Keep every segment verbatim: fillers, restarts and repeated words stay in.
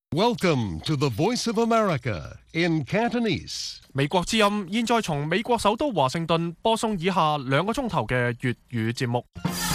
Welcome to the Voice of America in Cantonese. 美國之音現在從美國首都華盛頓播送以下兩個鐘頭嘅粵語節目。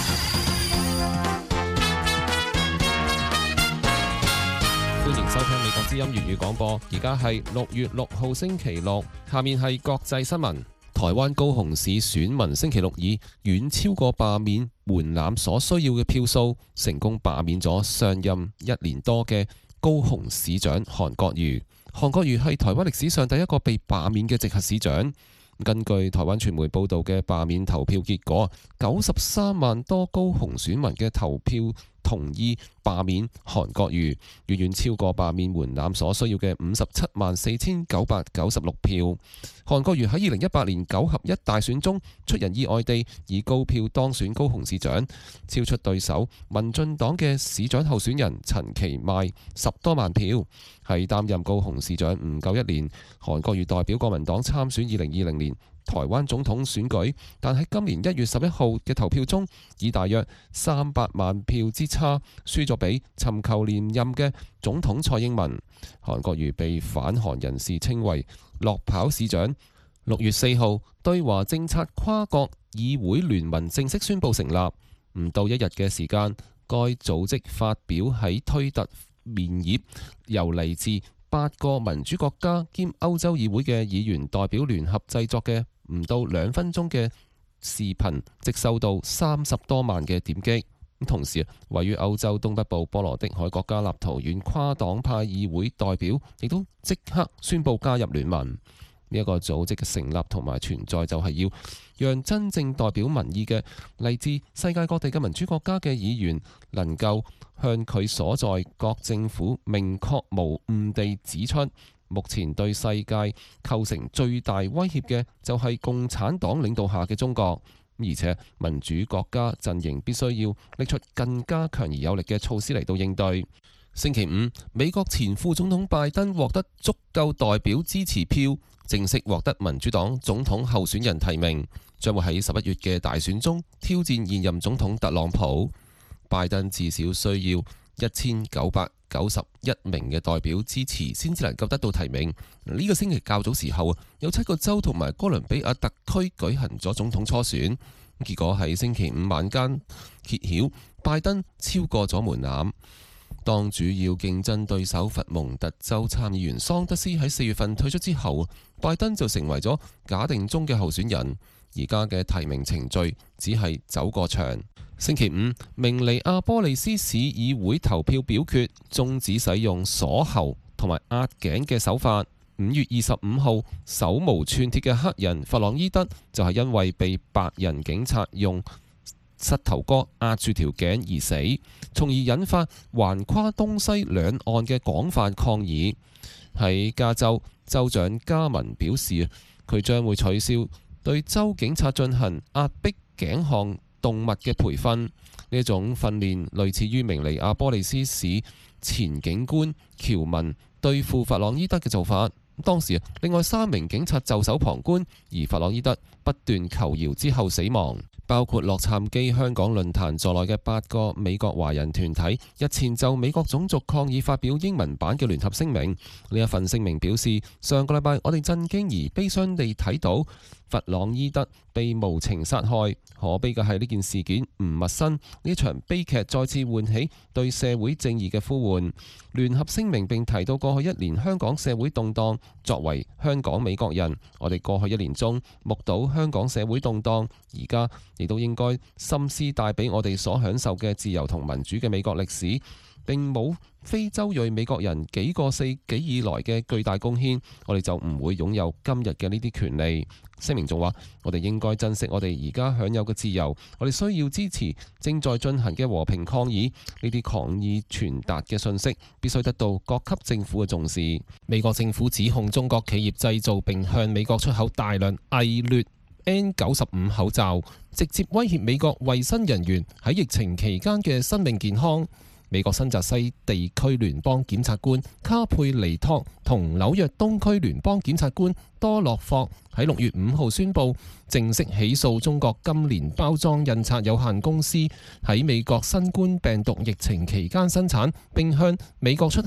歡迎收聽美國之音粵語廣播，而家係六月六號星期六，下面係國際新聞。台灣高雄市選民星期六以遠超過罷免門檻所需要嘅票數，成功罷免咗上任一年多嘅高雄市長韓國瑜。韓國瑜係台灣歷史上第一個被罷免嘅直轄市長。根據台灣傳媒報道嘅罷免投票結果，九十三萬多高雄選民嘅投票同意罷免韓國瑜，遠遠超過罷免門檻所需要嘅五十七萬四千九百九十六票。韓國瑜喺二零一八年九合一大選中出人意外地以高票當選高雄市長，超出對手民進黨嘅市長候選人陳其邁十多萬票。喺擔任高雄市長唔夠一年，韓國瑜代表國民黨參選二零二零年台灣總統選舉，但喺今年一月十一號嘅投票中，以大約三百萬票之差輸咗俾尋求連任嘅總統蔡英文。韓國瑜被反韓人士稱為落跑市長。六月四號，對華政策跨國議會聯盟正式宣布成立，唔到一日嘅時間，該組織發表喺推特面頁，由嚟自八個民主國家兼歐洲議會嘅議員代表聯合製作嘅唔到兩分鐘嘅視頻，即收到三十多萬嘅點擊。同時，位於歐洲東北部波羅的海國家立陶宛跨黨派議會代表亦都即刻宣布加入聯盟。呢一個組織嘅成立同埋存在，就係要讓真正代表民意嘅嚟自世界各地嘅民主國家嘅議員，能夠向佢所在各政府明確無誤地指出，目前對世界構成最大威脅嘅就係共產黨領導下嘅中國，而且民主國家陣營必須要拎出更加強而有力嘅措施嚟到應對。星期五，美國前副總統拜登獲得足夠代表支持票，正式獲得民主黨總統候選人提名，將會喺十一月嘅大選中挑戰現任總統特朗普。拜登至少需要一千九百九十一名嘅代表支持，先至能夠得到提名。呢個星期較早時候，有七個州同埋哥倫比亞特區舉行咗總統初選，結果喺星期五晚間揭曉，拜登超過咗門檻。當主要競爭對手佛蒙特州參議員桑德斯喺四月份退出之後，拜登就成為咗假定中嘅候選人。而家嘅提名程序只係走過場。星期五，明尼阿波利斯市議會投票表決終止使用鎖喉同埋壓頸嘅手法。五月二十五號，手無寸鐵嘅黑人弗朗伊德就係因為被白人警察用膝頭哥壓住條頸而死，從而引發橫跨東西兩岸嘅廣泛抗議。喺加州，州長加文表示，佢將會取消對州警察進行壓迫頸項動物嘅培訓。呢一種訓練類似於明尼阿波利斯市前警官喬文對付弗朗伊德嘅做法。當時另外三名警察袖手旁觀，而弗朗伊德不斷求饒之後死亡。包括洛杉磯香港論壇在內嘅八個美國華人團體日前就美國種族抗議發表英文版嘅聯合聲明。呢一份聲明表示，上個禮拜我哋震驚而悲傷地睇到弗朗伊德被無情殺害。可悲嘅係呢件事件唔陌生，呢場悲劇再次喚起對社會正義嘅呼喚。聯合聲明並提到過去一年香港社會動盪。作為香港美國人，我哋過去一年中目睹香港社會動盪，而家亦都應該深思帶俾我哋所享受嘅自由同民主嘅美國歷史，並冇非洲裔美國人幾個世紀以來嘅巨大貢獻，我哋就唔會擁有今日嘅呢啲權利。聲明仲話，我哋應該珍惜我哋而家享有嘅自由，我哋需要支持正在進行嘅和平抗議。呢啲抗議傳達嘅信息必須得到各級政府嘅重視。美國政府指控中國企業製造並向美國出口大量偽劣 N 九十五 口罩，直接威脅美國衛生人員喺疫情期間嘅生命健康。美國新澤西地區聯邦檢察官卡佩尼托同紐約東區聯邦檢察官多洛霍喺六月五號宣布正式起訴中國金蓮包裝印刷有限公司喺美國新冠病毒疫情期間生產並向美國出口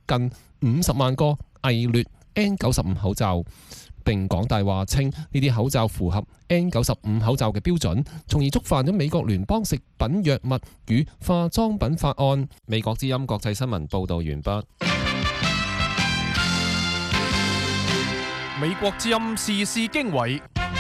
近五十萬個偽劣 N 九十五 口罩，並講大話稱呢啲口罩符合 N 九十五 口罩嘅標準，從而觸犯咗美國聯邦食品藥物與化妝品法案。美國之音國際新聞報導完畢。 美國之音時事經緯，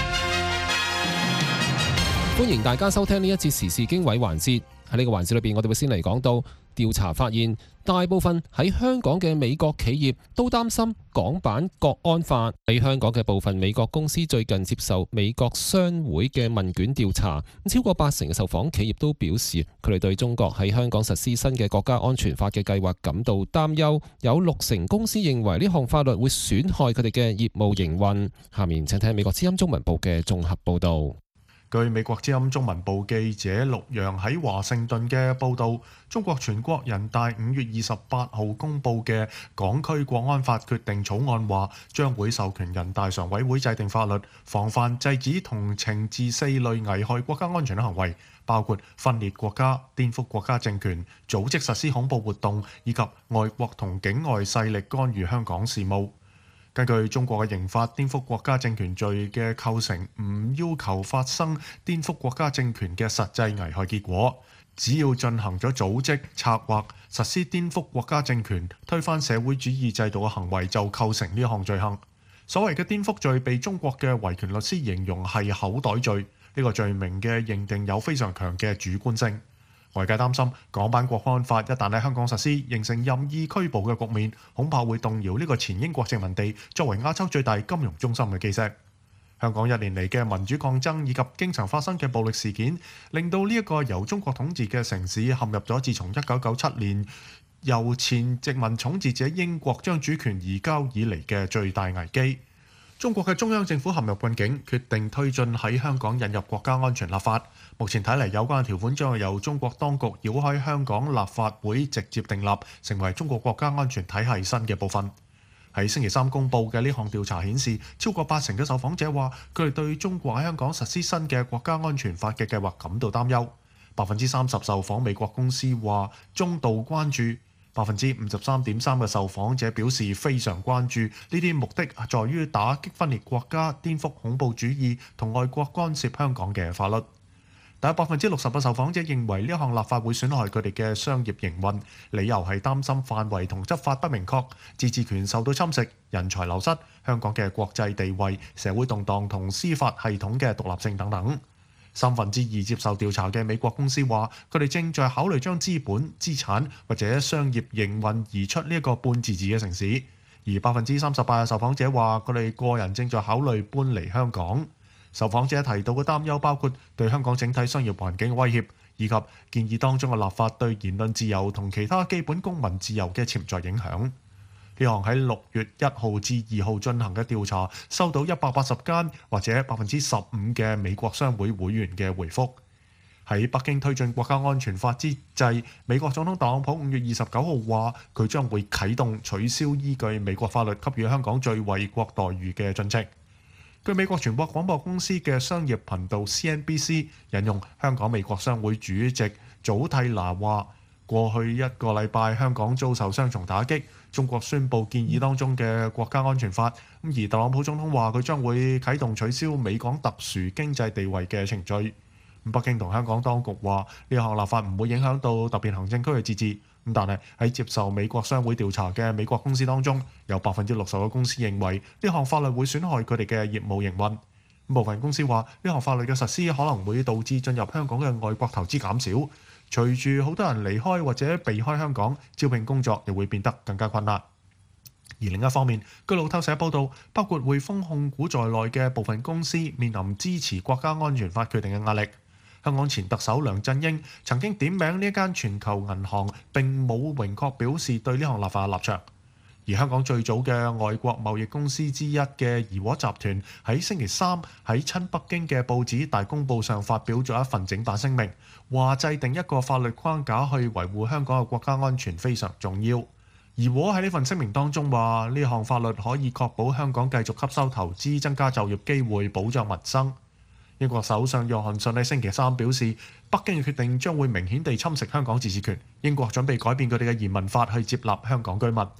歡迎大家收聽呢一節時事經緯環節。喺呢個環節裏邊，我哋會先嚟講到調查發現，大部分喺香港嘅美國企業都擔心港版國安法。喺香港嘅部分美國公司最近接受美國商會嘅問卷調查，超過八成嘅受訪企業都表示佢哋對中國喺香港實施新嘅國家安全法嘅計劃感到擔憂。有六成公司認為呢項法律會損害佢哋嘅業務營運。下面請聽美國之音中文部嘅綜合報導。 據美國之音中文部記者陸洋喺華盛頓嘅報導，中國全國人大五月二十八號公佈嘅港區國安法決定草案話，將會授權人大常委會制定法律，防範制止同懲治四類危害國家安全嘅行為，包括分裂國家、顛覆國家政權、組織實施恐怖活動以及外國同境外勢力干預香港事務。根據中國嘅刑法，顛覆國家政權罪嘅構成唔要求發生顛覆國家政權嘅實際危害結果，只要進行咗組織、策劃、實施顛覆國家政權、推翻社會主義制度嘅行為，就構成呢項罪行。所謂嘅顛覆罪被中國嘅維權律師形容係口袋罪，呢個罪名嘅認定有非常強嘅主觀性。外界擔心港版國安法一旦喺香港實施，形成任意拘捕嘅局面，恐怕會動搖呢個前英國殖民地作為亞洲最大金融中心嘅基石。香港一年嚟嘅民主抗爭以及經常發生嘅暴力事件，令到呢一個由中國統治嘅城市陷入咗自從一九九七年由前殖民統治者英國將主權移交以嚟嘅最大危機。中國嘅中央政府陷入困境，決定推進喺香港引入國家安全立法。目前睇嚟，有關條款將係由中國當局繞開香港立法會直接訂立，成為中國國家安全體系新嘅部分。喺星期三公佈嘅呢項調查顯示，超過八成嘅受訪者話佢哋對中國喺香港實施新嘅國家安全法嘅計劃感到擔憂。百分之三十受訪美國公司話中度關注。百分之五十三點三嘅受訪者表示非常關注，呢啲目的在於打擊分裂國家、顛覆恐怖主義同外國干涉香港嘅法律。但有百分之六十嘅受訪者認為呢項立法會損害佢哋嘅商業營運，理由係擔心範圍同執法不明確、自治權受到侵蝕、人才流失、香港嘅國際地位、社會動盪同司法系統嘅獨立性等等。三分之二接受調查嘅美國公司話，佢哋正在考慮將資本、資產或者商業營運移出呢一個半自治嘅城市，而百分之三十八嘅受訪者話，佢哋個人正在考慮搬離香港。受訪者提到嘅擔憂包括對香港整體商業環境嘅威脅，以及建議當中嘅立法對言論自由同其他基本公民自由嘅潛在影響。呢項喺六月一號至二號進行嘅調查，收到一百八十間或者百分之十五嘅美國商會會員嘅回覆。喺北京推進國家安全法之際，美國總統特朗普五月二十九號話，佢將會啟動取消依據美國法律給予香港最惠國待遇嘅進程。據美國全國廣播公司嘅商業頻道 C N B C 引用香港美國商會主席祖蒂娜話，過去一個禮拜香港遭受雙重打擊，中國宣布建議當中嘅國家安全法，咁而特朗普總統話佢將會啟動取消美港特殊經濟地位嘅程序。北京同香港當局話呢項立法唔會影響到特別行政區嘅自治，咁但係喺接受美國商會調查嘅美國公司當中，有百分之六十嘅公司認為呢項法律會損害佢哋嘅業務營運。部分公司話呢項法律嘅實施可能會導致進入香港嘅外國投資減少，隨住好多人離開或者避開香港，招聘工作亦會變得更加困難。而另一方面，據路透社報道，包括匯豐控股在內嘅部分公司面臨支持國家安全法決定嘅壓力。香港前特首梁振英曾經點名呢一間全球銀行並冇明確表示對呢項立法嘅立場。而香港最早嘅外國貿易公司之一嘅怡和集團喺星期三喺親北京嘅報紙《大公報》上發表咗一份整版聲明，話制定一個法律框架去維護香港嘅國家安全非常重要。怡和喺呢份聲明當中話，呢項法律可以確保香港繼續吸收投資、增加就業機會、保障民生。英國首相約翰遜喺星期三表示，北京嘅決定將會明顯地侵蝕香港自治權，英國準備改變佢哋嘅移民法去接納香港居民。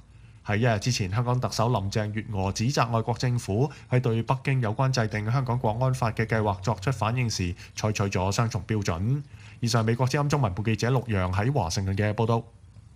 喺一日之前，香港特首林鄭月娥指責外國政府喺對北京有關制定香港國安法嘅計劃作出反應時，採取咗雙重標準。以上美國之音中文部記者陸陽喺華盛頓嘅報導。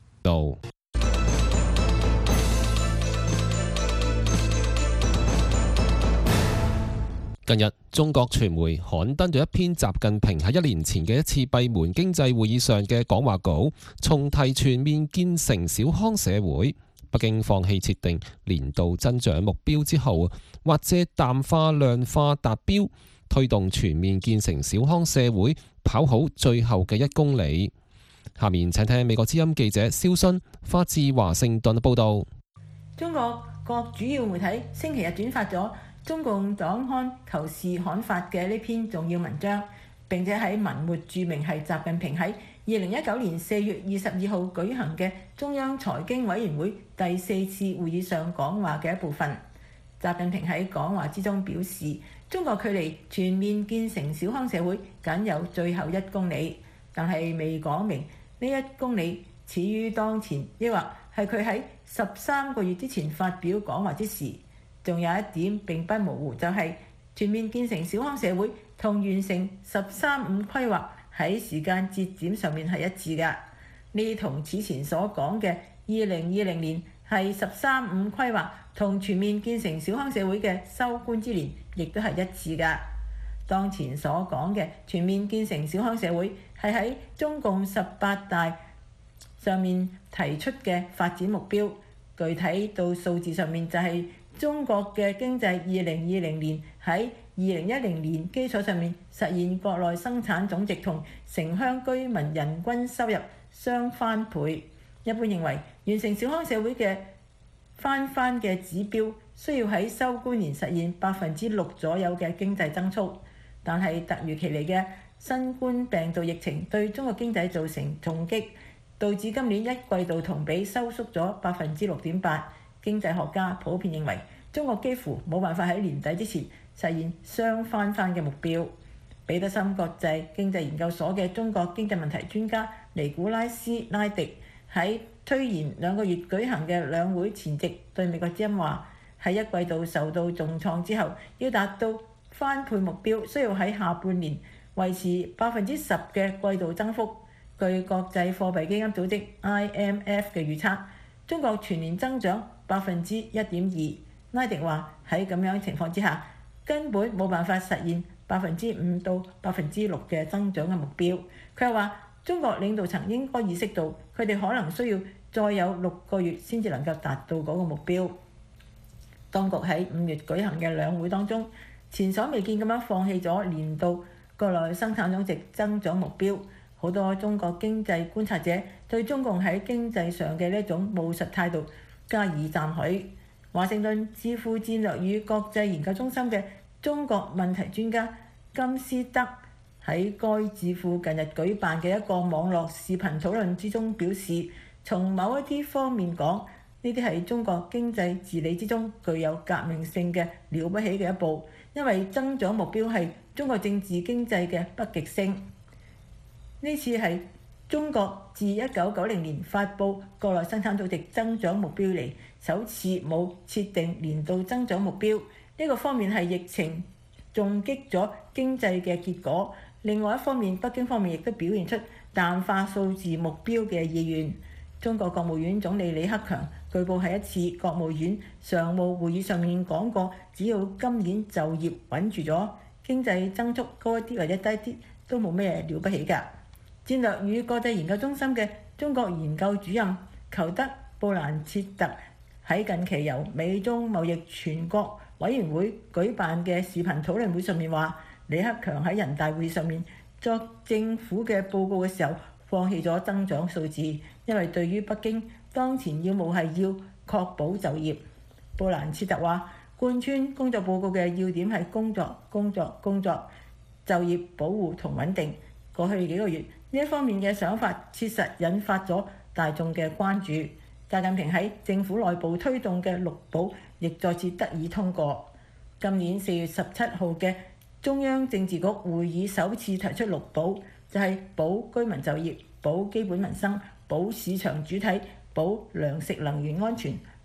近日，中國傳媒刊登咗一篇習近平喺一年前嘅一次閉門經濟會議上嘅講話稿，重提全面建成小康社會。北京放棄設定年度增長目標之後，或者淡化量化達標，推動全面建成小康社會跑好最後嘅一公里。下面請聽美國之音記者蕭勳發自華盛頓報道。 中國各主要媒體星期日轉發咗中共黨刊《求是刊發》嘅呢篇重要文章，並且喺文末註明係習近平喺二零一九年四月二十二號舉行嘅中央財經委員會第四次會議上講話嘅一部分。習近平喺講話之中表示，中國距離全面建成小康社會僅有最後一公里，但係未講明呢一公里始於當前，抑或係佢喺十三個月之前發表講話之時。仲有一點並不模糊，就係、是、全面建成小康社會同完成十三五規劃喺時間節點上面係一致㗎。呢同此前所講嘅二零二零年係十三五規劃同全面建成小康社會嘅收官之年，亦都係一致㗎。當前所講嘅全面建成小康社會係喺中共十八大上面提出嘅發展目標，具體到數字上面就係、是。中國嘅經濟二零二零年喺二零一零年基礎上面實現國內生產總值同城鄉居民人均收入雙翻倍。一般認為，完成小康社會嘅翻番嘅指標需要喺收官年實現百分之六左右嘅經濟增速，但係突如其來嘅新冠病毒疫情對中國經濟造成重擊，導致今年一季度同比收縮咗百分之六點八。經濟學家普遍認為，中國幾乎冇辦法喺年底之前實現雙翻番嘅目標。彼得森國際經濟研究所嘅中國經濟問題專家尼古拉斯拉迪喺推延兩個月舉行嘅兩會前夕對美國之音話：喺一季度受到重創之後，要達到翻倍目標，需要喺下半年維持百分之十嘅季度增幅。據國際貨幣基金組織 I M F 嘅預測，中國全年增長百分之一點二。拉迪話喺咁樣情況之下，根本冇辦法實現百分之五到百分之六嘅增長嘅目標。佢又話，中國領導層應該意識到，佢哋可能需要再有六個月先至能夠達到嗰個目標。當局喺五月舉行嘅兩會當中，前所未見咁樣放棄咗年度國內生產總值增長目標。好多中國經濟觀察者對中共喺經濟上嘅呢一種務實態度加以讚許。華盛頓智庫戰略與國際研究中心嘅中國問題專家金斯德喺該智庫近日舉辦嘅一個網絡視頻討論之中表示，從某一啲方面講，呢啲係中國經濟治理之中具有革命性嘅了不起嘅一步，因為增長目標係中國政治經濟嘅北極星。呢次係中國自一九九零年發布國內生產總值增長目標嚟，首次冇設定年度增長目標。呢個方面係疫情重擊咗經濟嘅結果。另外一方面，北京方面亦都表現出淡化數字目標嘅意願。中國國務院總理李克強據報喺一次國務院常務會議上面講過，只要今年就業穩住咗，經濟增速高一啲或者低啲都冇咩了不起㗎。戰略與國際研究中心嘅中國研究主任裘德布蘭切特喺近期由美中貿易全國委員會舉辦嘅視頻討論會上面話，李克強喺人大會議上面作政府嘅報告嘅時候放棄咗增長數字，因為對於北京當前要務係要確保就業。布蘭切特話，貫穿工作報告嘅要點係工作、工作、工作、就業保護同穩定。過去幾個月，呢一方面嘅想法切實引發咗大眾嘅關注。習近平喺政府內部推動嘅六保亦再次得以通過。今年四月十七號嘅中央政治局會議首次提出六保，就係保居民就業、保基本民生、保市場主體、保糧食能源安全、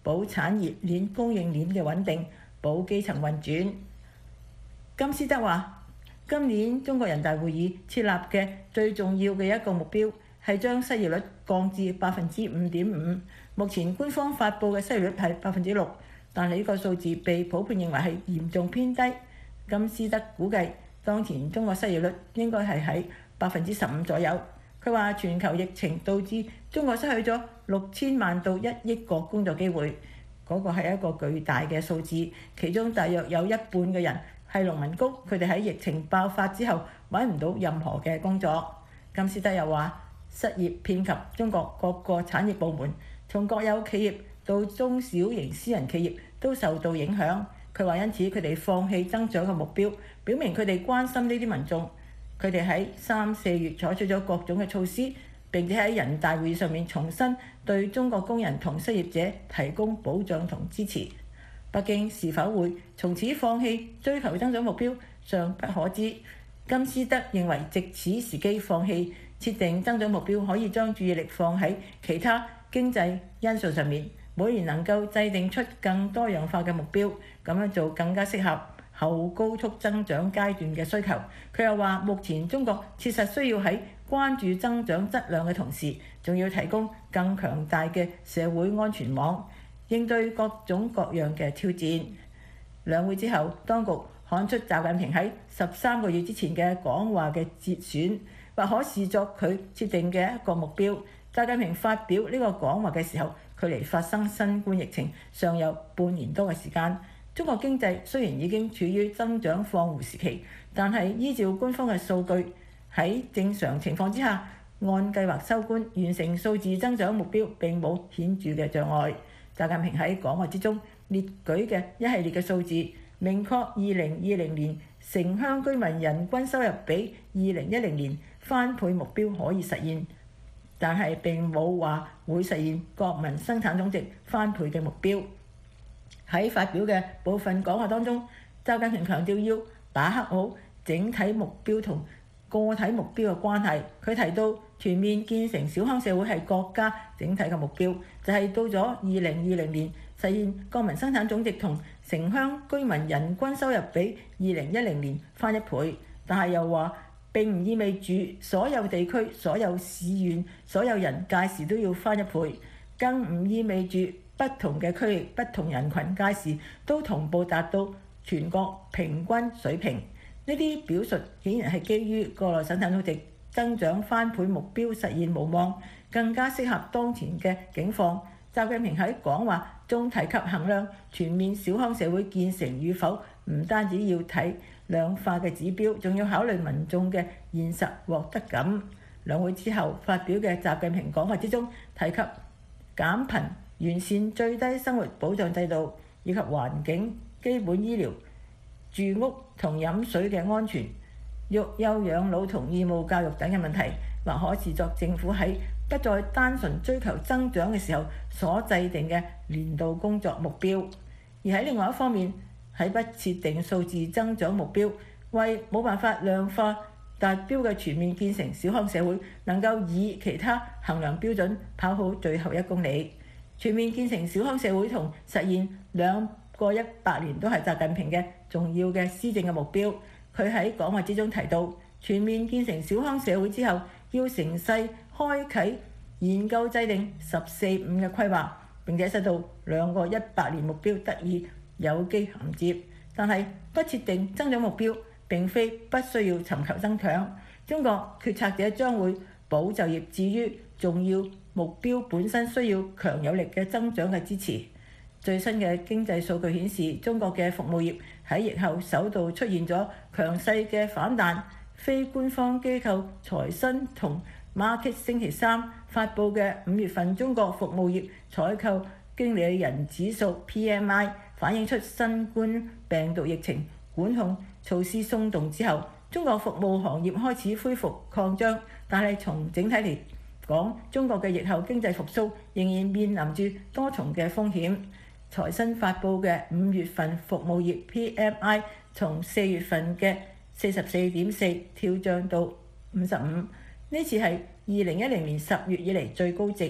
保產業鏈供應鏈嘅穩定，保基層運轉。金斯德話：今年中國人大會議設立嘅最重要嘅一個目標係將失業率降至百分之五點五。目前官方發布嘅失業率係百分之六，但係呢個數字被普遍認為係嚴重偏低。金斯德估計當前中國失業率應該係喺百分之十五左右。佢話全球疫情導致中國失去咗六千萬到一億個工作機會，嗰個係一個巨大嘅數字，其中大約有一半嘅人係農民工，佢哋喺疫情爆發之後揾唔到任何嘅工作。金斯德又話失業遍及中國各個產業部門，從國有企業到中小型私人企業都受到影響。佢話因此佢哋放棄增長嘅目標，表明佢哋關心呢啲民眾。佢哋喺三四月採取咗各種嘅措施，並且喺人大會議上面重申對中國工人同失業者提供保障同支持。北京是否會從此放棄追求增長目標，尚不可知。金斯德認為，藉此時機放棄設定增長目標，可以將注意力放喺其他經濟因素上面，每年能夠制定出更多樣化嘅目標，咁樣做更加適合後高速增長階段嘅需求。佢又話，目前中國切實需要喺關注增長質量嘅同時，仲要提供更強大嘅社會安全網，應對各種各樣嘅挑戰。兩會之後，當局看出習近平喺十三個月之前嘅講話嘅節選，或可視作佢設定嘅一個目標。習近平發表呢個講話嘅時候，距離發生新冠疫情尚有半年多嘅時間。中國經濟雖然已經處於增長放緩時期，但係依照官方嘅數據，喺正常情況之下，按計劃收官完成數字增長目標並冇顯著嘅障礙。習近平喺講話之中列舉嘅一系列嘅數字，明確二零二零年城鄉居民人均收入比二零一零年翻倍目標可以實現，但係並冇話會實現國民生產總值翻倍嘅目標。喺發表嘅部分講話當中，習近平強調要把握好整體目標同個體目標嘅關係。佢提到全面建成小康社會係國家整體嘅目標，就係、是、到咗二零二零年實現國民生產總值同城鄉居民人均收入比二零一零年翻一倍。但係又話並唔意味住所有地區、所有市縣、所有人屆時都要翻一倍，更唔意味住不同嘅區域、不同人群屆時都同步達到全國平均水平。呢啲表述顯然係基於國內生產總值增長翻倍目標實現無望，更加適合當前嘅境況。習近平喺講話中提及衡量全面小康社會建成與否，唔單止要睇量化嘅指標，仲要考慮民眾嘅現實獲得感。兩會之後發表嘅習近平講話之中提及減貧、完善最低生活保障制度，以及環境、基本醫療、住屋同飲水嘅安全、育幼養老同義務教育等嘅問題，或可視作政府喺不再單純追求增長嘅時候所制定嘅年度工作目標。而喺另外一方面，喺不設定數字增長目標，為冇辦法量化達標嘅全面建成小康社會能夠以其他衡量標準跑好最後一公里。全面建成小康社會同實現兩個一百年都係習近平嘅重要嘅施政嘅目標。佢喺講話之中提到，全面建成小康社會之後，要乘勢開啓研究制定十四五嘅規劃，並且使到兩個一百年目標得以有機銜接。但係不設定增長目標並非不需要尋求增長。中國決策者將會保就業置於重要目標本身，需要強有力嘅增長嘅支持。最新嘅經濟數據顯示，中國嘅服務業喺疫後首度出現咗強勢嘅反彈。非官方機構財新同 Markit 星期三發布嘅五月份中國服務業採購經理人指數 P M I 反映出新冠病毒疫情管控措施鬆動之後，中國服務行業開始恢復擴張。但係從整體嚟講，中國嘅疫後經濟復甦仍然面臨住多重嘅風險。財新發布嘅五月份服務業 P M I 從四月份嘅四十四點四跳漲到五十五，呢次係二零一零年十月以嚟最高值。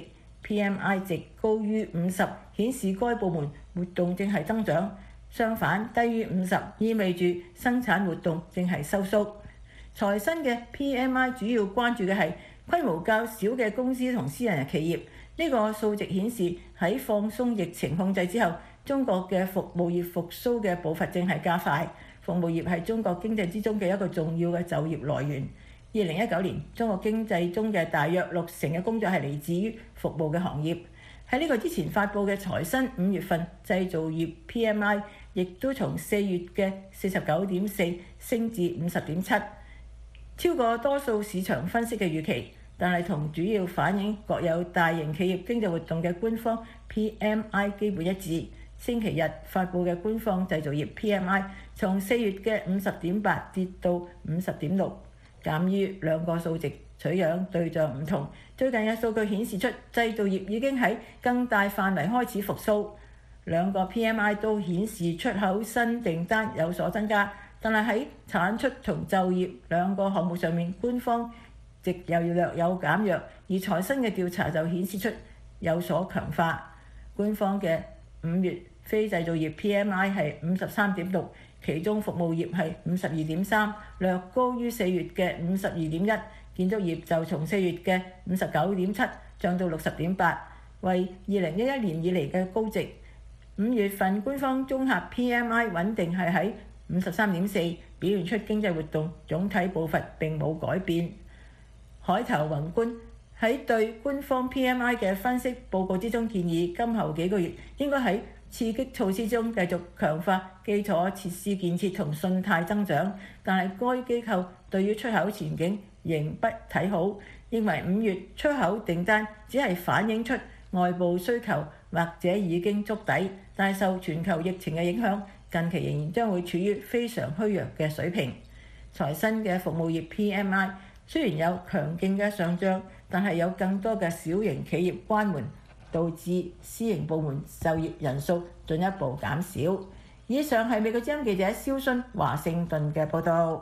P M I 值高於五十，顯示該部門活動正係增長；相反，低於五十意味住生產活動正係收縮。財新嘅 P M I 主要關注嘅係規模較小嘅公司同私人企業。呢個數值顯示喺放鬆疫情控制之後，中國嘅服務業復甦嘅步伐正係加快。服務業係中國經濟之中嘅一個重要嘅就業來源。二零一九年，中國經濟中嘅大約六成嘅工作係嚟自於服務嘅行業。喺呢個之前發布嘅財新五月份製造業 P M I 亦都從四月嘅四十九點四升至五十點七，超過多數市場分析嘅預期。但係同主要反映國有大型企業經濟活動嘅官方 P M I 基本一致。星期日發布嘅官方製造業 P M I 從四月嘅五十點八跌到五十點六，鑑於兩個數值取樣對象唔同，最近嘅數據顯示出製造業已經喺更大範圍開始復甦。兩個 P M I 都顯示出口新訂單有所增加，但係喺產出同就業兩個項目上面，官方值又略有減弱，而財新嘅調查就顯示出有所強化。官方嘅五月非製造業 P M I 係五十三點六，其中服務業係五十二點三，略高於四月嘅五十二點一。建築業就從四月嘅五十九點七漲到六十點八，為二零一一年以嚟嘅高值。五月份官方綜合 P M I 穩定係喺五十三點四，表現出經濟活動總體步伐並冇改變。海頭宏觀喺對官方 P M I 嘅分析報告之中建議，今後幾個月應該喺刺激措施中繼續強化基礎設施建設同信貸增長，但係該機構對於出口前景仍不睇好，認為五月出口訂單只係反映出外部需求或者已經觸底，但係受全球疫情嘅影響，近期仍然將會處於非常虛弱嘅水平。財新嘅服務業 P M I 雖然有強勁嘅上漲，但係有更多嘅小型企業關門，導致私營部門就業人數進一步減少。以上係美國之音記者蕭순華盛頓嘅報導。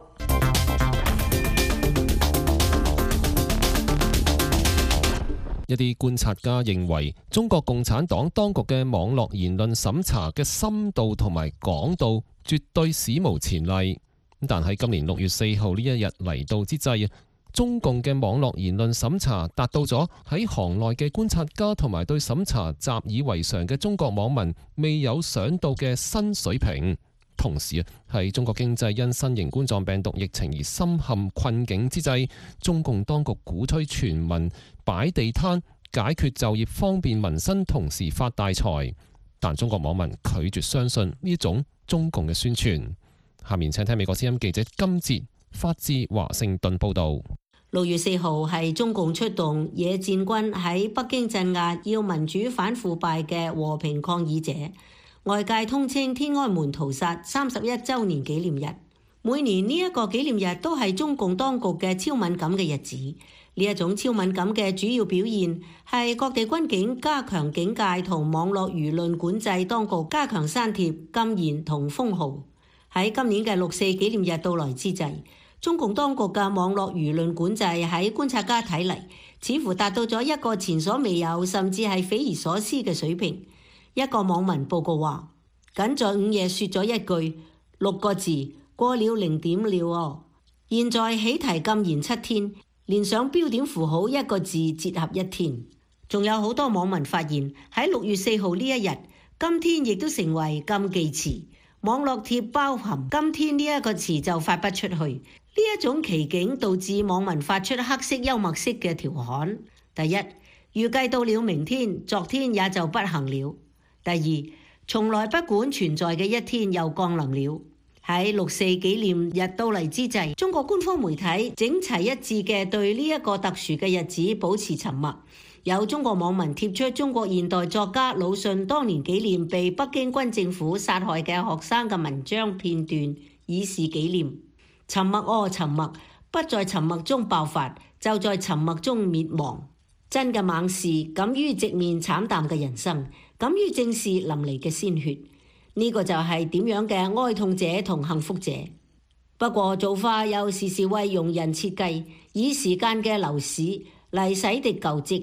一啲觀察家認為，中國共產黨當局嘅網絡言論審查嘅深度同埋廣度絕對史無前例。但喺今年六月四號呢一日嚟到之際，中共嘅網絡言論審查達到咗喺行內嘅觀察家同埋對審查習以為常嘅中國網民未有想到嘅新水平。同時啊，喺中國經濟因新型冠狀病毒疫情而深陷困境之際，中共當局鼓吹全民擺地攤，解決就業，方便民生，同時發大財。但中國網民拒絕相信呢種中共嘅宣傳。下面請聽美國之音記者金哲發自華盛頓報道。 六月四號係中共出動野戰軍喺北京鎮壓要民主反腐敗嘅和平抗議者，外界通稱天安門屠殺三十一週年紀念日。每年呢一個紀念日都係中共當局嘅超敏感嘅日子。呢一種超敏感嘅主要表現係各地軍警加強警戒同網絡輿論管制，當局加強刪帖、禁言同封號。喺今年嘅六四紀念日到來之際，中共當局嘅網絡輿論管制喺觀察家睇嚟，似乎達到咗一個前所未有，甚至係匪夷所思嘅水平。一個網民報告話，僅在午夜說咗一句六個字，過了零點了哦。現在起題禁言七天，連上標點符號一個字折合一天。仲有好多網民發現喺六月四號呢一日，今天亦都成為禁忌詞。網絡貼包含今天呢一個詞就發不出去，呢一種奇景導致網民發出黑色幽默式嘅調侃。第一，預計到了明天，昨天也就不行了。第二，從來不管存在嘅一天又降臨了。喺六四紀念日到嚟之際，中國官方媒體整齊一致嘅對呢一個特殊嘅日子保持沉默。有中國網民貼出中國現代作家魯迅當年紀念被北京軍政府殺害嘅學生嘅文章片段，以示紀念。沉默哦，沉默，不在沉默中爆發，就在沉默中滅亡。真嘅猛士敢於直面慘淡嘅人生，敢於正視淋漓嘅鮮血，呢、這個就係點樣嘅哀痛者同幸福者。不過造化又時時為庸人設計，以時間嘅流逝嚟洗滌舊跡。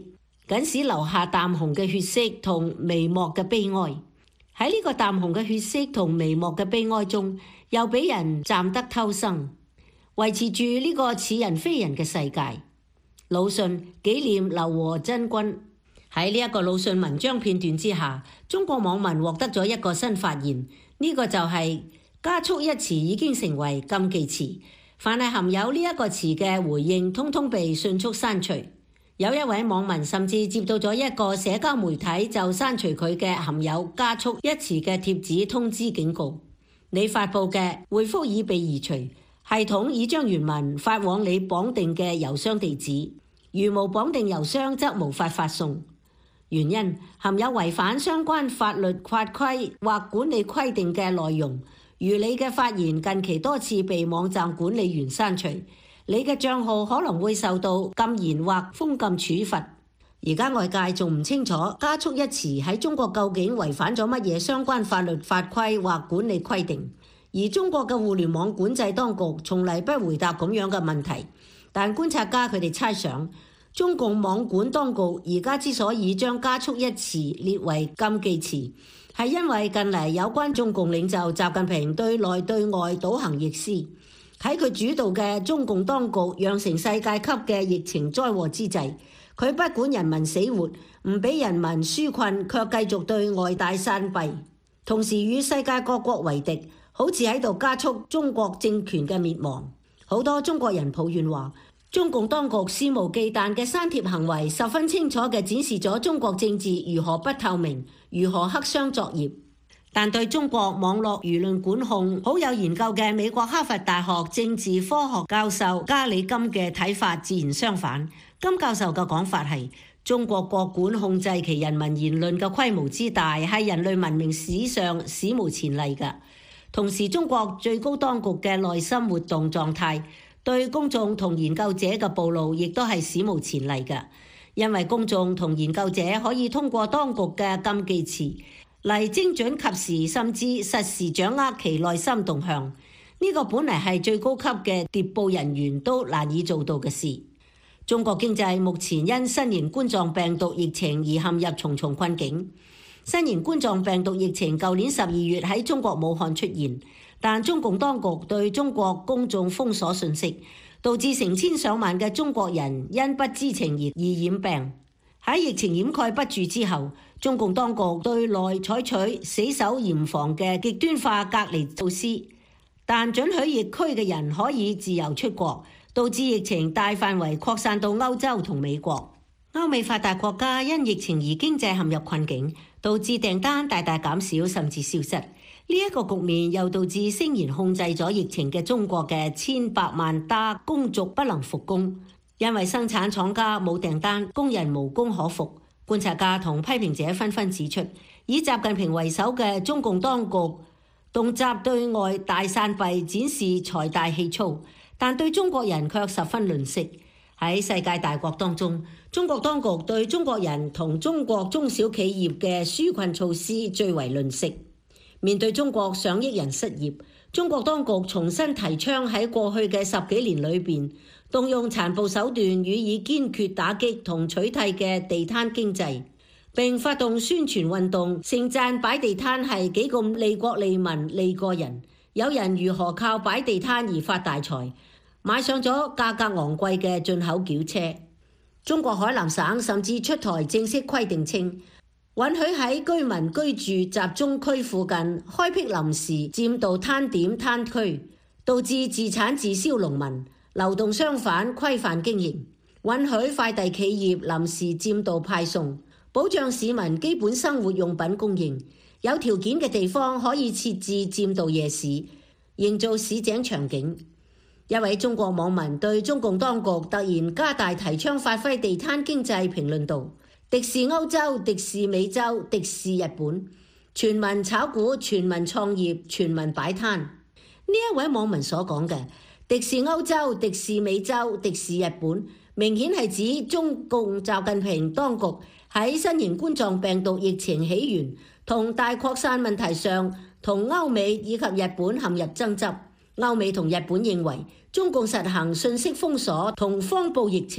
僅使留下淡紅嘅血色同微漠嘅悲哀。喺呢個淡紅嘅血色同微漠嘅悲哀中，又俾人暫得偷生，維持住呢個似人非人嘅世界。魯迅紀念劉和珍君。喺呢一個魯迅文章片段之下，中國網民獲得咗一個新發現，呢、這個就係加速一詞已經成為禁忌詞，凡係含有呢一個詞嘅回應，通通被迅速刪除。有一位網民甚至接到咗一個社交媒體就刪除佢嘅含有加速一詞嘅貼紙通知警告，你發佈嘅回覆已被移除，系統已將原文發往你綁定嘅郵箱地址，如無綁定郵箱則無法發送。原因含有違反相關法律法規或管理規定嘅內容，如你嘅發言近期多次被網站管理員刪除，你嘅帳號可能會受到禁言或封禁處罰。而家外界仲唔清楚加速一詞喺中國究竟違反咗乜嘢相關法律法規或管理規定，而中國嘅互聯網管制當局從嚟不回答咁樣嘅問題。但觀察家佢哋猜想，中共網管當局而家之所以將加速一詞列為禁忌詞，係因為近嚟有關中共領袖習近平對內對外倒行逆施。喺佢主導嘅中共當局釀成世界級嘅疫情災禍之際，佢不管人民死活，唔俾人民紓困，卻繼續對外大散幣，同時與世界各國為敵，好似喺度加速中國政權嘅滅亡。好多中國人抱怨話，中共當局肆無忌憚嘅刪帖行為，十分清楚嘅展示咗中國政治如何不透明，如何黑箱作業。但對中國網絡輿論管控好有研究嘅美國哈佛大學政治科學教授加里金嘅睇法自然相反。金教授嘅講法係，中國國管控制其人民言論嘅規模之大，係人類文明史上史無前例嘅。同時，中國最高當局嘅內心活動狀態，對公眾同研究者嘅暴露，亦都係史無前例嘅。因為公眾同研究者可以通過當局嘅禁忌詞嚟精準及時甚至實時掌握其內心動向，呢、這個本嚟係最高級嘅諜報人員都難以做到嘅事。中國經濟目前因新型冠狀病毒疫情而陷入重重困境。新型冠狀病毒疫情舊年十二月喺中國武漢出現，但中共當局對中國公眾封鎖信息，導致成千上萬嘅中國人因不知情而而染病。喺疫情掩蓋不住之後，中共當局對內採取死守嚴防嘅極端化隔離措施，但准許疫區嘅人可以自由出國，導致疫情大範圍擴散到歐洲同美國。歐美發達國家因疫情而經濟陷入困境，導致訂單大大減少甚至消失。呢、這、一個局面又導致聲言控制咗疫情嘅中國嘅千百萬打工族不能復工，因為生產廠家冇訂單，工人無工可復。觀察家同批評者紛紛指出，以習近平為首嘅中共當局動輒對外大散幣，展示財大氣粗，但對中國人卻十分吝嗇。喺世界大國當中，中國當局對中國人同中國中小企業嘅紓困措施最為吝嗇。面對中國上億人失業，中國當局重新提倡喺過去嘅十幾年裏邊，動用殘暴手段予以堅決打擊同取締嘅地攤經濟，並發動宣傳運動，盛讚擺地攤係幾咁利國利民利個人。有人如何靠擺地攤而發大財，買上咗價格昂貴嘅進口轎車。中國海南省甚至出台正式規定稱，允許喺居民居住集中區附近開闢臨時佔道攤點攤區，導致自產自銷農民、流動商販規範經營，允許快遞企業臨時佔道派送，保障市民基本生活用品供應。有條件嘅地方可以設置佔道夜市，營造市井場景。一位中國網民對中共當局突然加大提倡發揮地攤經濟評論道：敵視歐洲，敵視美洲，敵視日本，全民炒股，全民創業，全民擺攤。呢一位網民所講嘅敵視歐洲、敵視美洲、敵視日本，明顯係指中共習近平當局喺新型冠狀病毒疫情起源同大擴散問題上，同歐美以及日本陷入爭執。歐美同日本認為中共實行信息封鎖同謊報疫情，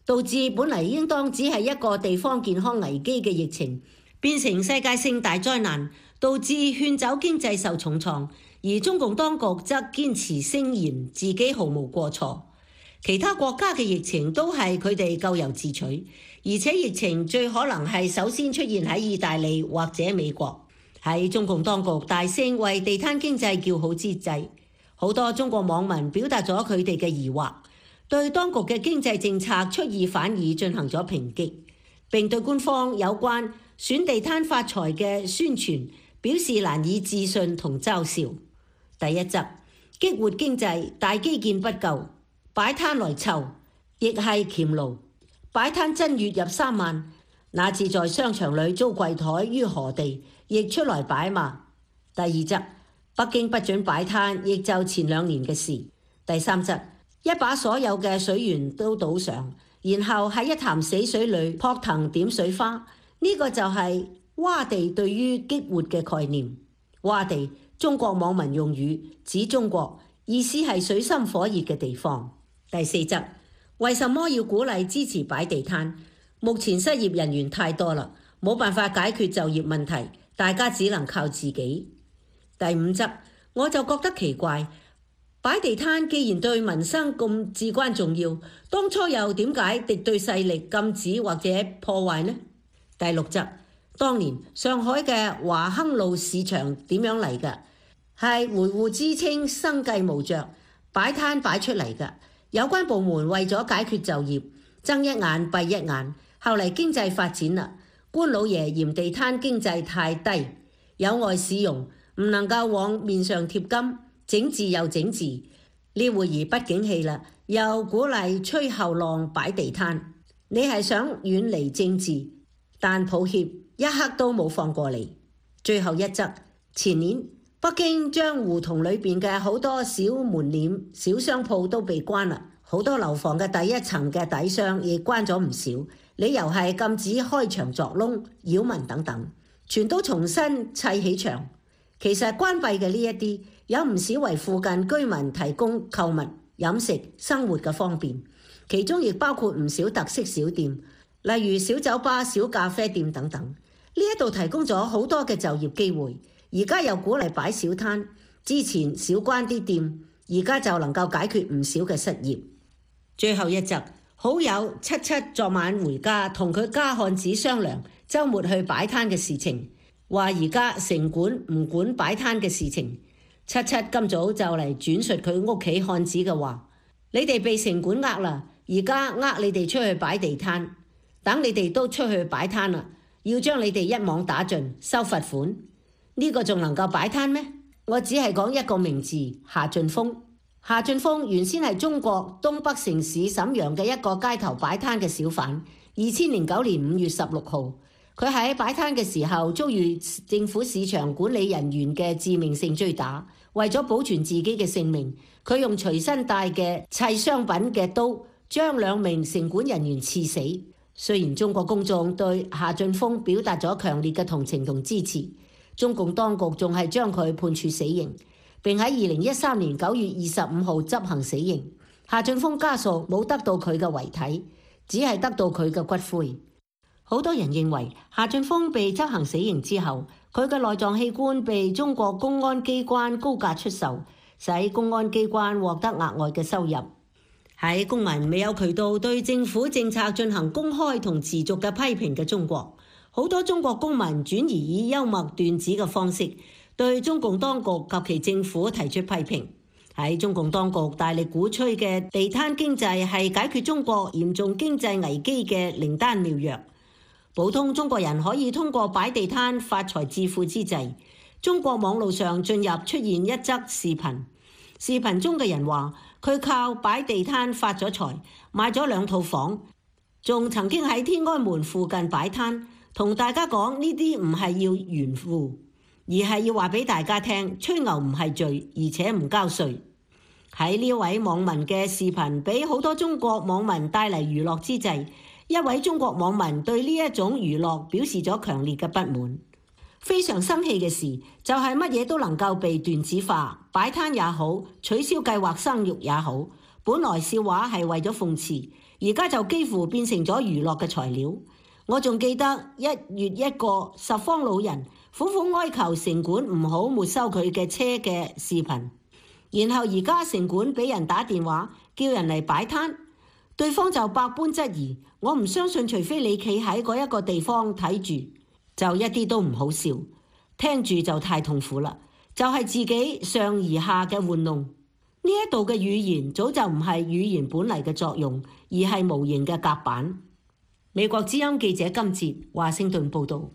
導致本嚟應當只係一個地方健康危機嘅疫情，變成世界性大災難，導致勸走經濟受重創。而中共當局則堅持聲言自己毫無過錯。其他國家嘅疫情都係佢哋咎由自取，而且疫情最可能係首先出現喺意大利或者美國。喺中共當局大聲為地攤經濟叫好之際，好多中國網民表達咗佢哋嘅疑惑，對當局嘅經濟政策出爾反爾進行咗抨擊，並對官方有關選地攤發財嘅宣傳表示難以置信同嘲笑。第一則，激活經濟，大基建不夠，擺攤來湊，亦係黔驢。擺攤真月入三萬，那次在商場裏租櫃台於何地，亦出來擺嘛。第二則，北京不准擺攤，亦就前兩年嘅事。第三則，一把所有嘅水源都倒上，然後喺一潭死水裏撲騰點水花。呢、這個就係窪地對於激活嘅概念。窪地，中國網民用語，指中國，意思係水深火熱嘅地方。第四則，為什麼要鼓勵支持擺地攤？目前失業人員太多啦，冇辦法解決就業問題，大家只能靠自己。第五則，我就覺得奇怪，擺地攤既然對民生咁至關重要，當初又點解敵對勢力禁止或者破壞呢？第六則，當年上海嘅華亨路市場點樣嚟㗎？係維護支撐生計無着，擺攤擺出嚟㗎。有關部門為咗解決就業，睜一眼閉一眼。後嚟經濟發展啦，官老爺嫌地攤經濟太低，有礙市容，唔能夠往面上貼金，整治又整治。呢會兒不景氣啦，又鼓勵吹後浪擺地攤。你係想遠離政治，但抱歉，一刻都冇放過你。最後一則，前年北京將胡同裏邊嘅好多小門臉、小商鋪都被關啦，好多樓房嘅第一層嘅底商亦關咗唔少，理由係禁止開牆鑿窿、擾民等等，全都重新砌起牆。其實關閉嘅呢一啲，有唔少為附近居民提供購物、飲食、生活嘅方便，其中亦包括唔少特色小店，例如小酒吧、小咖啡店等等。呢一度提供咗好多嘅就業機會。而家又鼓勵擺小攤，之前少關啲店，而家就能夠解決唔少嘅失業。最後一則，好友七七昨晚回家同佢家漢子商量週末去擺攤嘅事情，話而家城管唔管擺攤嘅事情。七七今早就嚟轉述佢屋企漢子嘅話：你哋被城管呃啦，而家呃你哋出去擺地攤，等你哋都出去擺攤啦，要將你哋一網打盡，收罰款。呢個仲能夠擺攤咩？我只係講一個名字，夏俊峰。夏俊峰原先係中國東北城市瀋陽嘅一個街頭擺攤嘅小販。二千零九年五月十六號，佢喺擺攤嘅時候遭遇政府市場管理人員嘅致命性追打，為咗保存自己嘅性命，佢用隨身帶嘅砌商品嘅刀將兩名城管人員刺死。雖然中國公眾對夏俊峰表達咗強烈嘅同情同支持，中共當局仲係將佢判處死刑，並喺二零一三年九月二十五號執行死刑。夏俊峰家屬冇得到佢嘅遺體，只係得到佢嘅骨灰。好多人認為夏俊峰被執行死刑之後，佢嘅內臟器官被中國公安機關高價出售，使公安機關獲得額外嘅收入。喺公民未有渠道對政府政策進行公開同持續嘅批評嘅中國，好多中國公民轉而以幽默段子嘅方式對中共當局及其政府提出批評。喺中共當局大力鼓吹嘅地攤經濟係解決中國嚴重經濟危機嘅靈丹妙藥。普通中國人可以通過擺地攤發財致富之際，中國網絡上進入出現一則視頻。視頻中嘅人話佢靠擺地攤發咗財，買咗兩套房，仲曾經喺天安門附近擺攤，同大家講呢啲唔係要炫富，而係要話俾大家聽，吹牛唔係罪，而且唔交稅。喺呢位網民嘅視頻俾好多中國網民帶嚟娛樂之際，一位中國網民對呢一種娛樂表示咗強烈嘅不滿。非常生氣嘅事就係乜嘢都能夠被段子化，擺攤也好，取消計劃生育也好，本來笑話係為咗諷刺， 而家就幾乎變成咗娛樂嘅材料。我仲記得一月一個拾荒老人苦苦哀求城管唔好沒收佢嘅車嘅視頻，然後而家城管俾人打電話叫人嚟擺攤，對方就百般質疑。我唔相信，除非你企喺嗰一個地方睇住，就一啲都唔好笑，聽住就太痛苦啦。就係自己上而下嘅玩弄。呢一度嘅語言早就唔係語言本嚟嘅作用，而係無形嘅夾板。美國之音記者金哲華盛頓報導。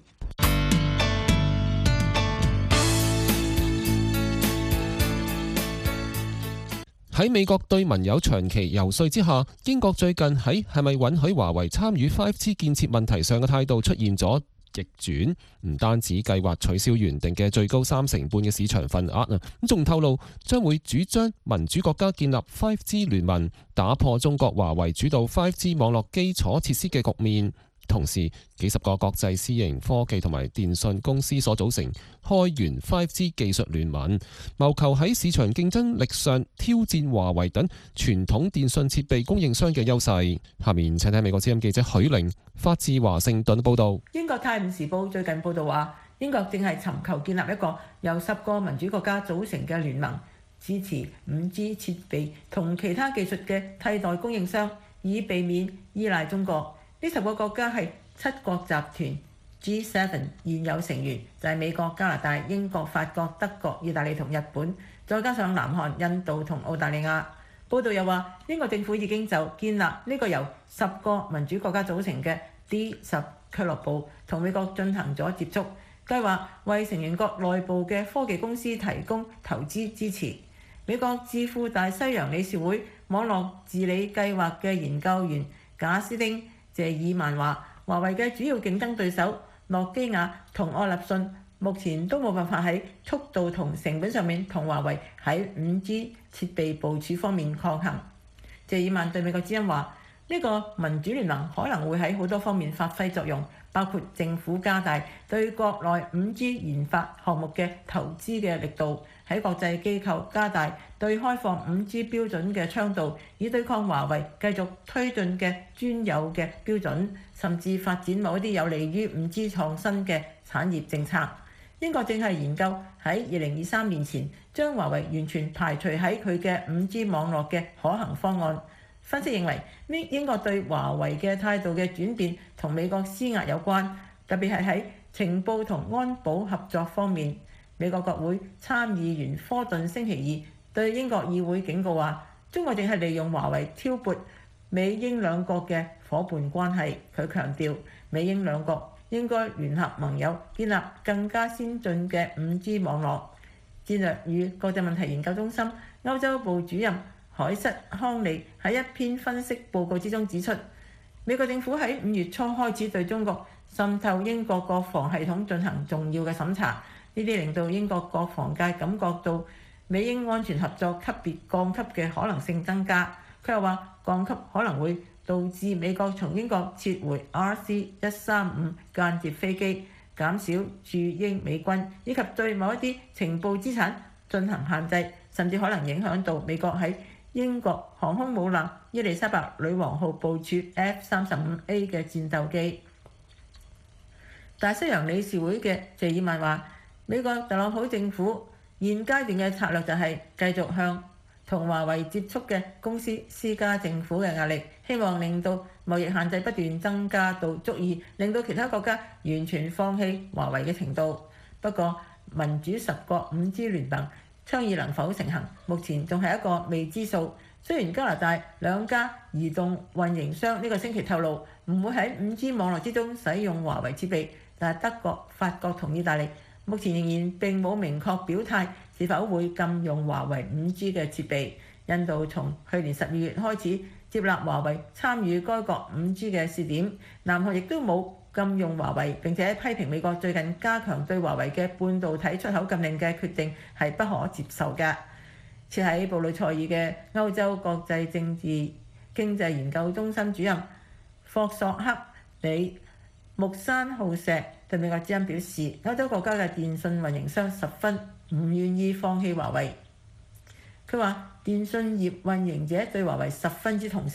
喺美國對盟友長期游說之下，英國最近喺係咪允許華為參與 五 G 建設問題上嘅態度出現咗逆轉，唔單止計劃取消原定嘅最高三成半嘅市場份額啊，咁仲透露將會主張民主國家建立 五 G 聯盟，打破中國華為主導 五 G 網絡基礎設施嘅局面。同時，幾十個國際私營科技同埋電信公司所組成開源 五 G 技術聯盟，謀求喺市場競爭力上挑戰華為等傳統電信設備供應商嘅優勢。下面請睇美國之音記者許玲發自華盛頓報導。 英國泰晤士報最近報導話，英國正係尋求建立一個由十個民主國家組成嘅聯盟，支持 五 G 設備同其他技術嘅替代供應商，以避免依賴中國。呢十個國家係七國集團 G 七 現有成員，就係美國、加拿大、英國、法國、德國、意大利同日本，再加上南韓、印度同澳大利亞。報道又話，英國政府已經就建立呢個由十個民主國家組成嘅 D 十俱樂部同美國進行咗接觸，計劃為成員國內部嘅科技公司提供投資支持。美國智庫大西洋理事會網絡治理計劃嘅研究員賈斯丁謝爾曼話，華為嘅主要競爭對手諾基亞同愛立信目前都冇辦法喺速度同成本上面同華為喺 五 G 設備部署方面抗衡。謝爾曼對美國之音話，呢個民主聯盟可能會喺好多方面發揮作用，包括政府加大對國內 五 G 研發項目嘅投資嘅力度，喺國際機構加大對開放 五 G 標準嘅倡導，以對抗華為繼續推進嘅專有嘅標準，甚至發展某一啲有利於 五 G 創新嘅產業政策。英國正係研究喺二零二三年前將華為完全排除喺佢嘅 五 G 網絡嘅可行方案。分析認為，呢英國對華為嘅態度嘅轉變同美國施壓有關，特別係喺情報同安保合作方面。美國國會參議員科頓星期二對英國議會警告話，中國正係利用華為挑撥美英兩國嘅伙伴關係。佢強調，美英兩國應該聯合盟友，建立更加先進嘅 五 G 網絡。戰略與國際問題研究中心歐洲部主任海瑟康利喺一篇分析報告之中指出，美國政府喺五月初開始對中國滲透英國國防系統進行重要嘅審查，呢啲令到英國國防界感覺到美英安全合作級別降級嘅可能性增加。佢又話，降級可能會導致美國從英國撤回 R C 一三五間諜飛機，減少駐英美軍，以及對某一啲情報資產進行限制，甚至可能影響到美國喺英國航空母艦伊麗莎白女王號部署 F 三十五 A 嘅戰鬥機。大西洋理事會嘅謝爾曼話，美國特朗普政府現階段嘅策略就係繼續向同華為接觸嘅公司施加政府嘅壓力，希望令到貿易限制不斷增加到足以令到其他國家完全放棄華為嘅程度。不過民主十國 五 G 聯盟倡議能否成行，目前仲係一個未知數。雖然加拿大兩家移動運營商呢個星期透露唔會喺 五 G 網絡之中使用華為設備，但係德國、法國同意大利目前仍然並冇明確表態是否會禁用華為 五 G 嘅設備。印度從去年十二月開始接納華為參與該國 五 G 嘅試點，南韓亦都冇禁用華為，並且批評美國最近加強對華為嘅半導體出口禁令嘅決定係不可接受嘅。設喺布魯塞爾嘅歐洲國際政治經濟研究中心主任霍索克里木山浩石對美國之音表示，歐洲國家嘅電信運營商十分唔願意放棄華為。佢話電信業運營者對華為十分之同情，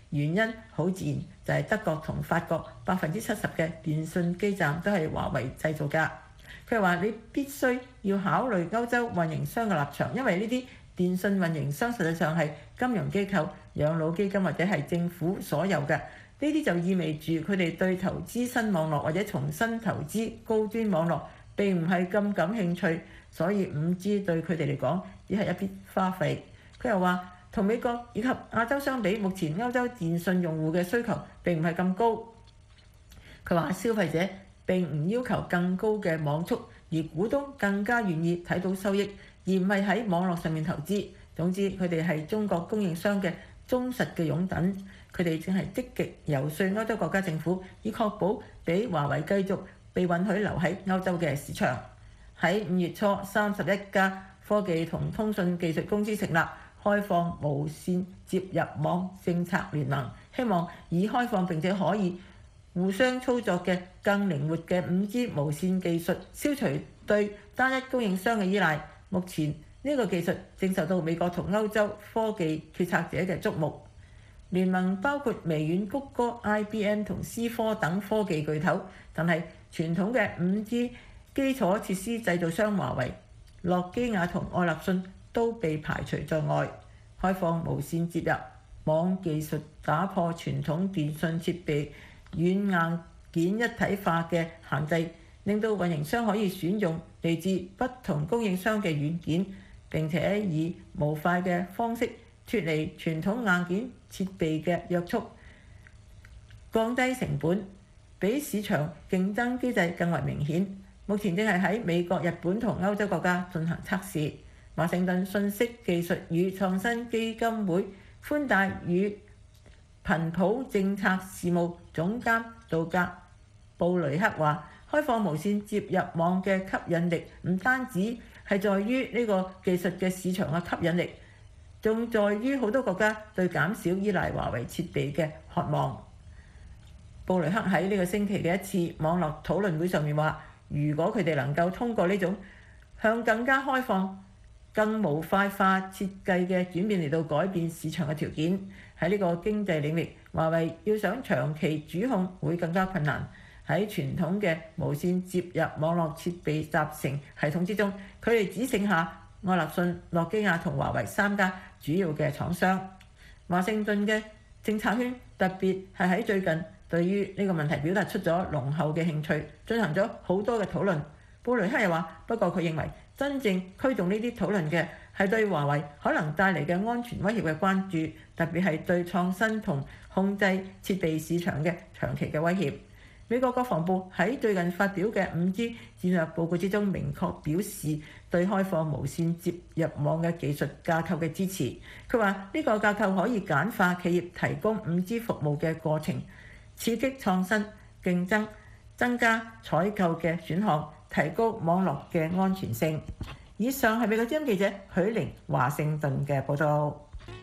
原因好自然就係德國同法國百分之七十嘅電信基站都係華為製造㗎。佢話你必須要考慮歐洲運營商嘅立場，因為呢啲電信運營商實際上係金融機構、養老基金或者係政府所有嘅。呢啲就意味住佢哋對投資新網絡或者重新投資高端網絡並唔係咁感興趣，所以五 G 對佢哋嚟講只係一筆花費。佢又話同美國以及亞洲相比，目前歐洲電信用戶嘅需求並唔係咁高。佢話消費者並唔要求更高嘅網速，而股東更加願意睇到收益，而唔係喺網絡上面投資。總之，佢哋係中國供應商嘅忠實嘅擁躉，佢哋正係積極遊說歐洲國家政府，以確保俾華為繼續被允許留喺歐洲嘅市場。喺五月初，三十一家科技同通訊技術公司成立開放無線接入網政策聯盟，希望以開放並且可以互相操作嘅更靈活嘅五 G 無線技術，消除對單一供應商嘅依賴。目前呢個技術正受到美國同歐洲科技決策者嘅矚目。聯盟包括微軟、谷歌、I B M 同思科等科技巨頭，但係傳統嘅五 G 基礎設施製造商華為、諾基亞同愛立信都被排除在外。開放無線接入網技術打破傳統電信設備軟硬件一體化嘅限制，令到運營商可以選用嚟自不同供應商嘅軟件，並且以模塊嘅方式脫離傳統硬件設備嘅約束，降低成本，比市場競爭機制更為明顯。目前正係喺美國、日本同歐洲國家進行測試。華盛頓信息技術與創新基金會寬帶與頻譜政策事務總監杜格布雷克話：開放無線接入網嘅吸引力唔單止係在於呢個技術嘅市場嘅吸引力，仲在於好多國家對減少依賴華為設備嘅渴望。布雷克喺呢個星期嘅一次網絡討論會上面話：如果佢哋能夠通過呢種向更加開放、更模塊化設計嘅轉變嚟到改變市場嘅條件，喺呢個經濟領域，華為要想長期主控會更加困難。喺傳統嘅無線接入網絡設備集成系統之中，佢哋只剩下愛立信、諾基亞同華為三家主要嘅廠商。華盛頓嘅政策圈特別係喺最近對於呢個問題表達出咗濃厚嘅興趣，進行咗好多嘅討論。布雷克又話：不過佢認為真正驅動呢啲討論嘅係對華為可能帶嚟嘅安全威脅嘅關注，特別係對創新同控制設備市場嘅長期嘅威脅。美國國防部喺最近發表嘅五 G 戰略報告之中，明確表示對開放無線接入網嘅技術架構嘅支持。佢話呢個架構可以簡化企業提供五 G 服務嘅過程，刺激創新競爭，增加採購嘅選項，提高網絡嘅安全性。以上係美國之音記者許玲華盛頓嘅報道。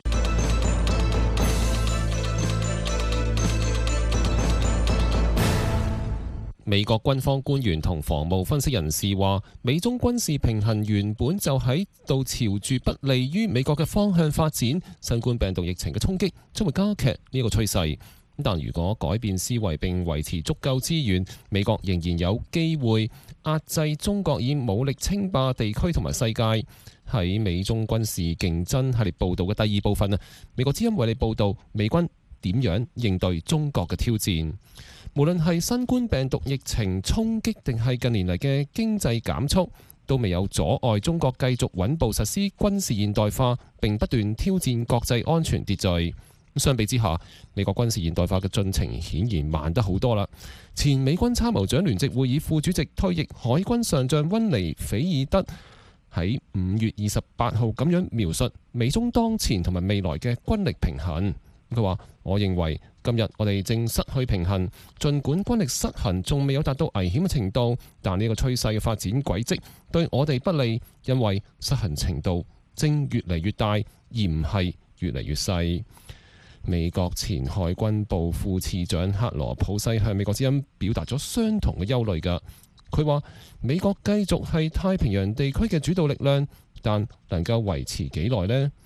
美國軍方官員同防務分析人士話，美中軍事平衡原本就喺度朝住不利於美國嘅方向發展，新冠病毒疫情嘅衝擊將會加劇呢個趨勢。但如果改變思維並維持足夠資源，美國仍然有機會壓制中國以武力稱霸地區同埋世界。喺美中軍事競爭系列報導嘅第二部分啊，美國之音為你報導美軍點樣應對中國嘅挑戰。無論係新冠病毒疫情衝擊定係近年嚟嘅經濟減速，都未有阻礙中國繼續穩步實施軍事現代化，並不斷挑戰國際安全秩序。相比之下，美國軍事現代化嘅進程顯然慢得好多啦。前美軍參謀長聯席會議副主席、退役海軍上將溫尼菲爾德喺五月二十八號咁樣描述美中當前同埋未來嘅軍力平衡。佢話：我認為今日我哋正失去平衡，儘管軍力失衡仲未有達到危險嘅程度，但呢個趨勢嘅發展軌跡對我哋不利，因為失衡程度正越嚟越大，而唔係越嚟越細。美國前海軍部副次長克羅普西向美國之音表達咗相同嘅憂慮㗎。佢話：美國繼續係太平洋地區嘅主導力量，但能夠維持幾耐呢？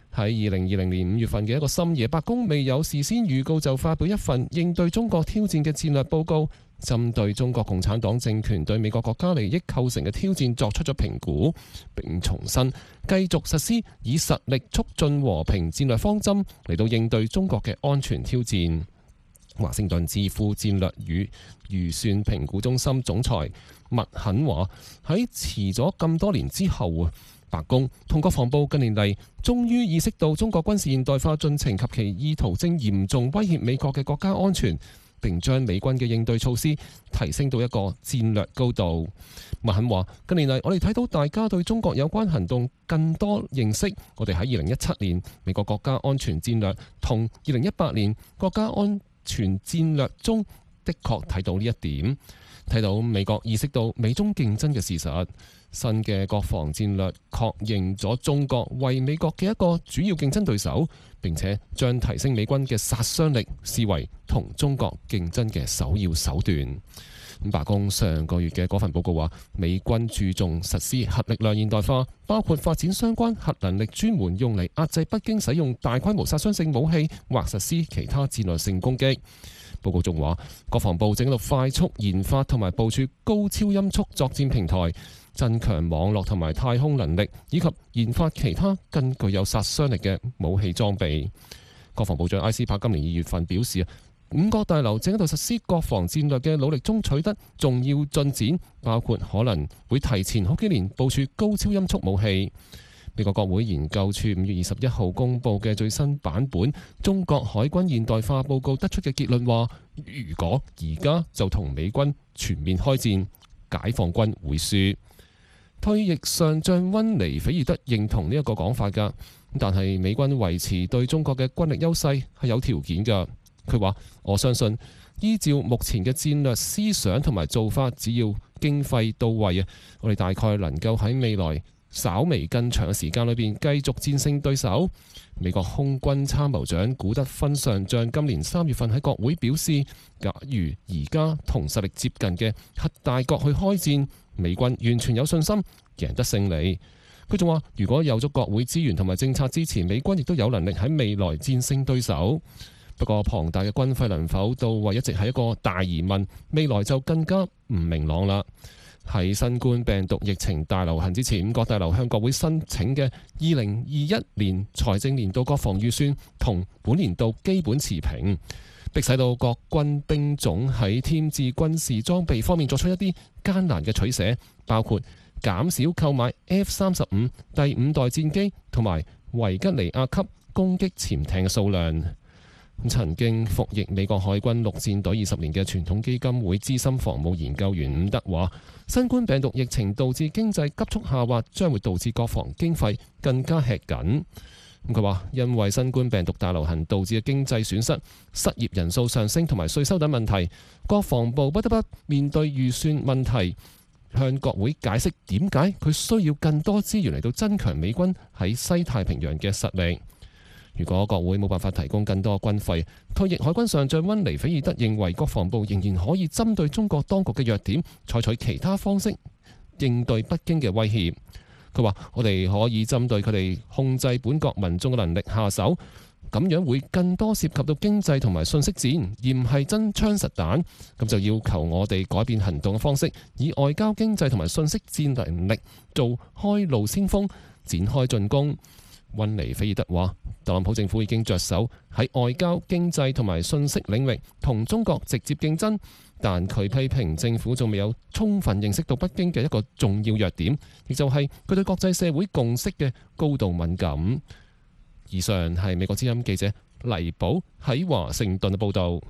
喺二零二零年五月份嘅一個深夜，白宮未有事先預告就發表一份應對中國挑戰嘅戰略報告，針對中國共產黨政權對美國國家利益構成嘅挑戰作出咗評估，並重申繼續實施以實力促進和平戰略方針嚟到應對中國嘅安全挑戰。華盛頓智庫戰略與預算評估中心總裁麥肯話：喺遲咗咁多年之後啊，白宮同國防部近年嚟終於意識到中國軍事現代化進程及其意圖正嚴重威脅美國嘅國家安全，並將美軍嘅應對措施提升到一個戰略高度。麥肯話：近年嚟我哋睇到大家對中國有關行動更多認識，我哋喺二零一七年美國國家安全戰略同二零一八年國家安全戰略中的確睇到呢一點，睇到美國意識到美中競爭嘅事實。新嘅國防戰略確認咗中國為美國嘅一個主要競爭對手，並且將提升美軍嘅殺傷力視為同中國競爭嘅首要手段。咁白宮上個月嘅嗰份報告話，美軍注重實施核力量現代化，包括發展相關核能力專門用嚟壓制北京使用大規模殺傷性武器或實施其他戰略性攻擊。報告仲話，國防部正喺度快速研發同埋部署高超音速作戰平台，增強網絡同埋太空能力，以及研發其他更具有殺傷力嘅武器裝備。國防部長埃斯珀今年二月份表示，五角大樓正喺度實施國防戰略嘅努力中取得重要進展，包括可能會提前好幾年部署高超音速武器。美國國會研究處五月二十一號公布嘅最新版本中國海軍現代化報告得出嘅結論話，如果而家就同美軍全面開戰，解放軍會輸。退役上將溫尼菲爾德認同呢一個講法㗎，但係美軍維持對中國嘅軍力優勢係有條件㗎。佢話：我相信依照目前嘅戰略思想同埋做法，只要經費到位啊，我哋大概能夠喺未來稍微更長嘅時間裏邊繼續戰勝對手。美國空軍參謀長古德芬上將今年三月份喺國會表示，假如而家同實力接近嘅核大國去開戰，美軍完全有信心贏得勝利。佢仲話，如果有咗國會資源同埋政策支持，美軍亦都有能力喺未來戰勝對手。不過龐大嘅軍費能否到位一直係一個大疑問，未來就更加唔明朗啦。喺新冠病毒疫情大流行之前，五角大樓向國會申請嘅二零二一年財政年度國防預算同本年度基本持平，迫使到各軍兵種喺添置軍事裝備方面作出一啲艱難嘅取捨，包括減少購買 F 三十五第五代戰機同埋維吉尼亞級攻擊潛艇嘅數量。曾經服役美國海軍陸戰隊二十年嘅傳統基金會資深防務研究員伍德話，新冠病毒疫情導致經濟急速下滑，將會導致國防經費更加吃緊。佢話，因為新冠病毒大流行導致嘅經濟損失、失業人數上升同埋稅收等問題，國防部不得不面對預算問題，向國會解釋點解佢需要更多資源嚟到增強美軍喺西太平洋嘅實力。如果國會冇辦法提供更多軍費，退役海軍上將溫尼菲爾德認為國防部仍然可以針對中國當局嘅弱點，採取其他方式應對北京嘅威脅。佢話：我哋可以針對佢哋控制本國民眾嘅能力下手，咁樣會更多涉及到經濟同埋信息戰，而唔係真槍實彈。咁就要求我哋改變行動嘅方式，以外交、經濟同埋信息戰能力做開路先鋒，展開進攻。溫尼菲爾德話：特朗普政府已經着手喺外交、經濟同埋信息領域同中國直接競爭，但佢批評政府仲未有充分認識到北京嘅一個重要弱點，亦就係佢對國際社會共識嘅高度敏感。以上係美國之音記者黎寶喺華盛頓嘅報導。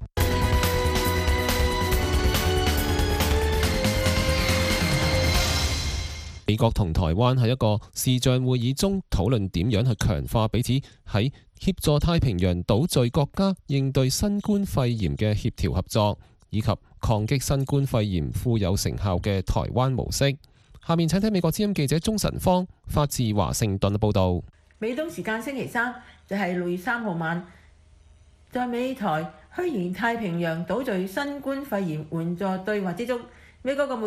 美國同台灣喺一個視像會議中討論點樣去強化彼此喺協助太平洋島嶼國家應對新冠肺炎嘅協調合作，以及抗擊新冠肺炎富有成效嘅台灣模式。下面請睇美國之音記者鍾晨芳發自華盛頓嘅報導。 美東時間星期三就係六月三號晚，在美台虛擬太平洋島嶼新冠肺炎援助對話之中，美國國務院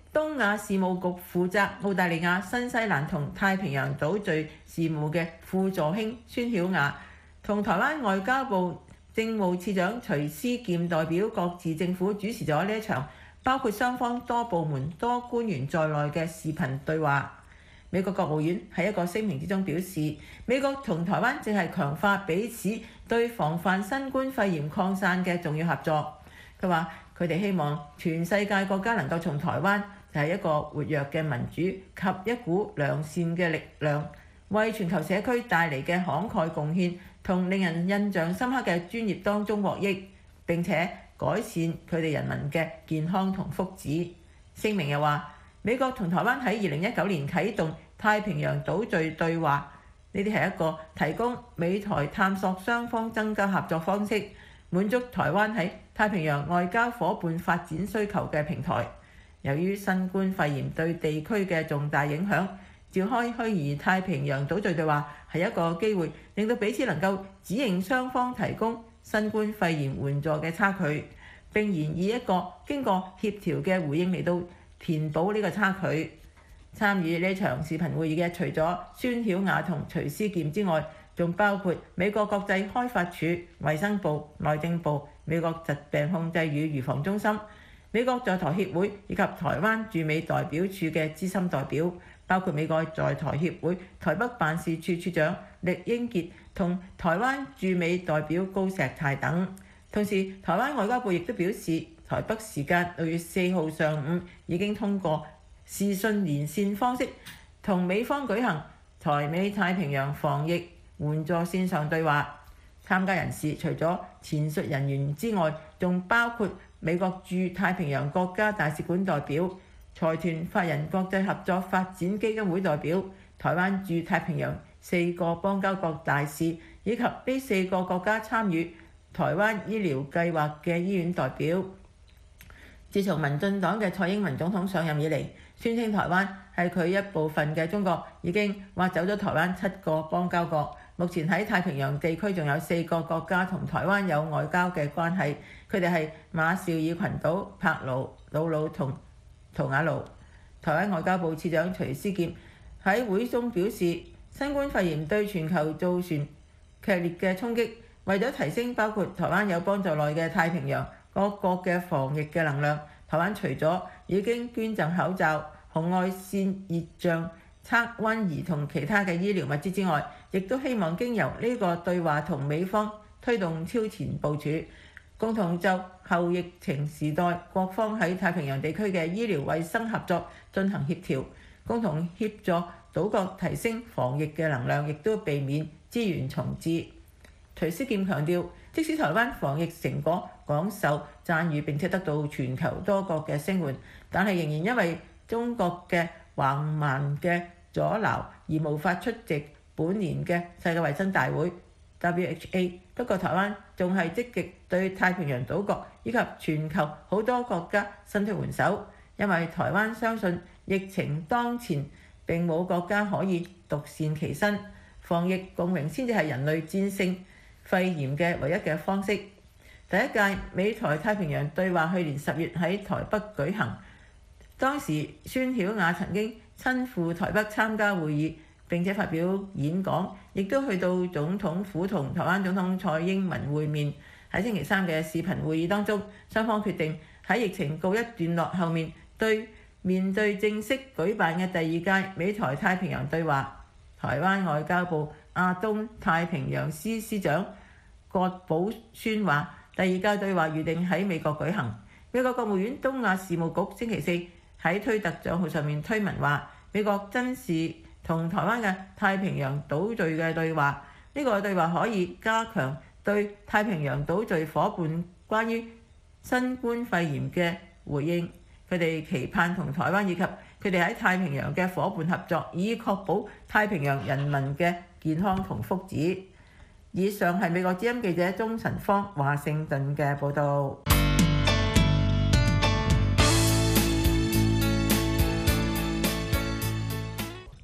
東亞事務局負責澳大利亞、新西蘭同太平洋島嶼事務嘅副助卿孫曉雅，同台灣外交部政務次長徐思儉代表各自政府主持咗呢一場包括雙方多部門多官員在內嘅視頻對話。美國國務院喺一個聲明之中表示，美國同台灣正係強化彼此對防範新冠肺炎擴散嘅重要合作。佢話佢哋希望全世界國家能夠從台灣就係一個活躍嘅民主及一股良善嘅力量，為全球社區帶嚟嘅慷慨貢獻同令人印象深刻嘅專業當中獲益，並且改善佢哋人民嘅健康同福祉。聲明又話，美國同台灣喺二零一九年啟動太平洋島嶼對話，呢啲係一個提供美台探索雙方增加合作方式，滿足台灣喺太平洋外交伙伴發展需求嘅平台。由於新冠肺炎對地區嘅重大影響，召開虛擬太平洋島嶼對話係一個機會，令到彼此能夠指認雙方提供新冠肺炎援助嘅差距，並研議一個經過協調嘅回應嚟到填補呢個差距。參與呢場視頻會議嘅除咗孫曉雅同徐思儉之外，仲包括美國國際開發署、衛生部、內政部、美國疾病控制與預防中心、美國在台協會以及台灣駐美代表處嘅資深代表，包括美國在台協會台北辦事處處長酈英傑同台灣駐美代表高石泰等。同時，台灣外交部亦都表示，台北時間六月四號上午已經通過視訊連線方式同美方舉行台美太平洋防疫援助線上對話。參加人士除咗前述人員之外，仲包括美國駐太平洋國家大使館代表、財團法人國際合作發展基金會代表、台灣駐太平洋四個邦交國大使，以及呢四個國家參與台灣醫療計劃嘅醫院代表。自從民進黨嘅蔡英文總統上任以嚟，宣稱台灣係佢一部分嘅中國已經挖走咗台灣七個邦交國。目前喺太平洋地區仲有四個國家同台灣有外交嘅關係，佢哋係馬紹爾群島、帕勞、魯魯同圖瓦盧。台灣外交部次長徐思儉喺會中表示，新冠肺炎對全球造成劇烈嘅衝擊，為咗提升包括台灣有幫助內嘅太平洋各國嘅防疫嘅能量，台灣除咗已經捐贈口罩、紅外線熱像、測溫儀同其他嘅醫療物資之外，亦都希望經由呢個對話同美方推動超前部署，共同就後疫情時代各方喺太平洋地區嘅醫療衛生合作進行協調，共同協助島國提升防疫嘅能量，亦都避免資源重置。徐思儉強調，即使台灣防疫成果廣受讚譽並且得到全球多國嘅聲援，但係仍然因為中國嘅橫蠻嘅阻撓而無法出席本年嘅世界衛生大會 W H A。 不過台灣仲係積極對太平洋島國以及全球好多國家伸出援手，因為台灣相信疫情當前並冇國家可以獨善其身，防疫共榮先至係人類戰勝肺炎嘅唯一嘅方式。第一屆美台太平洋對話去年十月喺台北舉行，當時孫曉雅曾經親赴台北參加會議並且發表演講，亦都去到總統府同台灣總統蔡英文會面。喺星期三嘅視頻會議當中，雙方決定喺疫情告一段落後面對面對正式舉辦嘅第二屆美台太平洋對話。台灣外交部亞東太平洋司司長葛寶宣話，第二屆對話預定喺美國舉行。美國國務院東亞事務局星期四喺推特帳號上面推文話，美國珍視同台灣嘅太平洋島嶼嘅對話，呢個對話可以加強對太平洋島嶼夥伴關於新冠肺炎嘅回應。佢哋期盼同台灣以及佢哋喺太平洋嘅夥伴合作，以確保太平洋人民嘅健康同福祉。以上係美國之音記者鍾晨芳華盛頓嘅報導。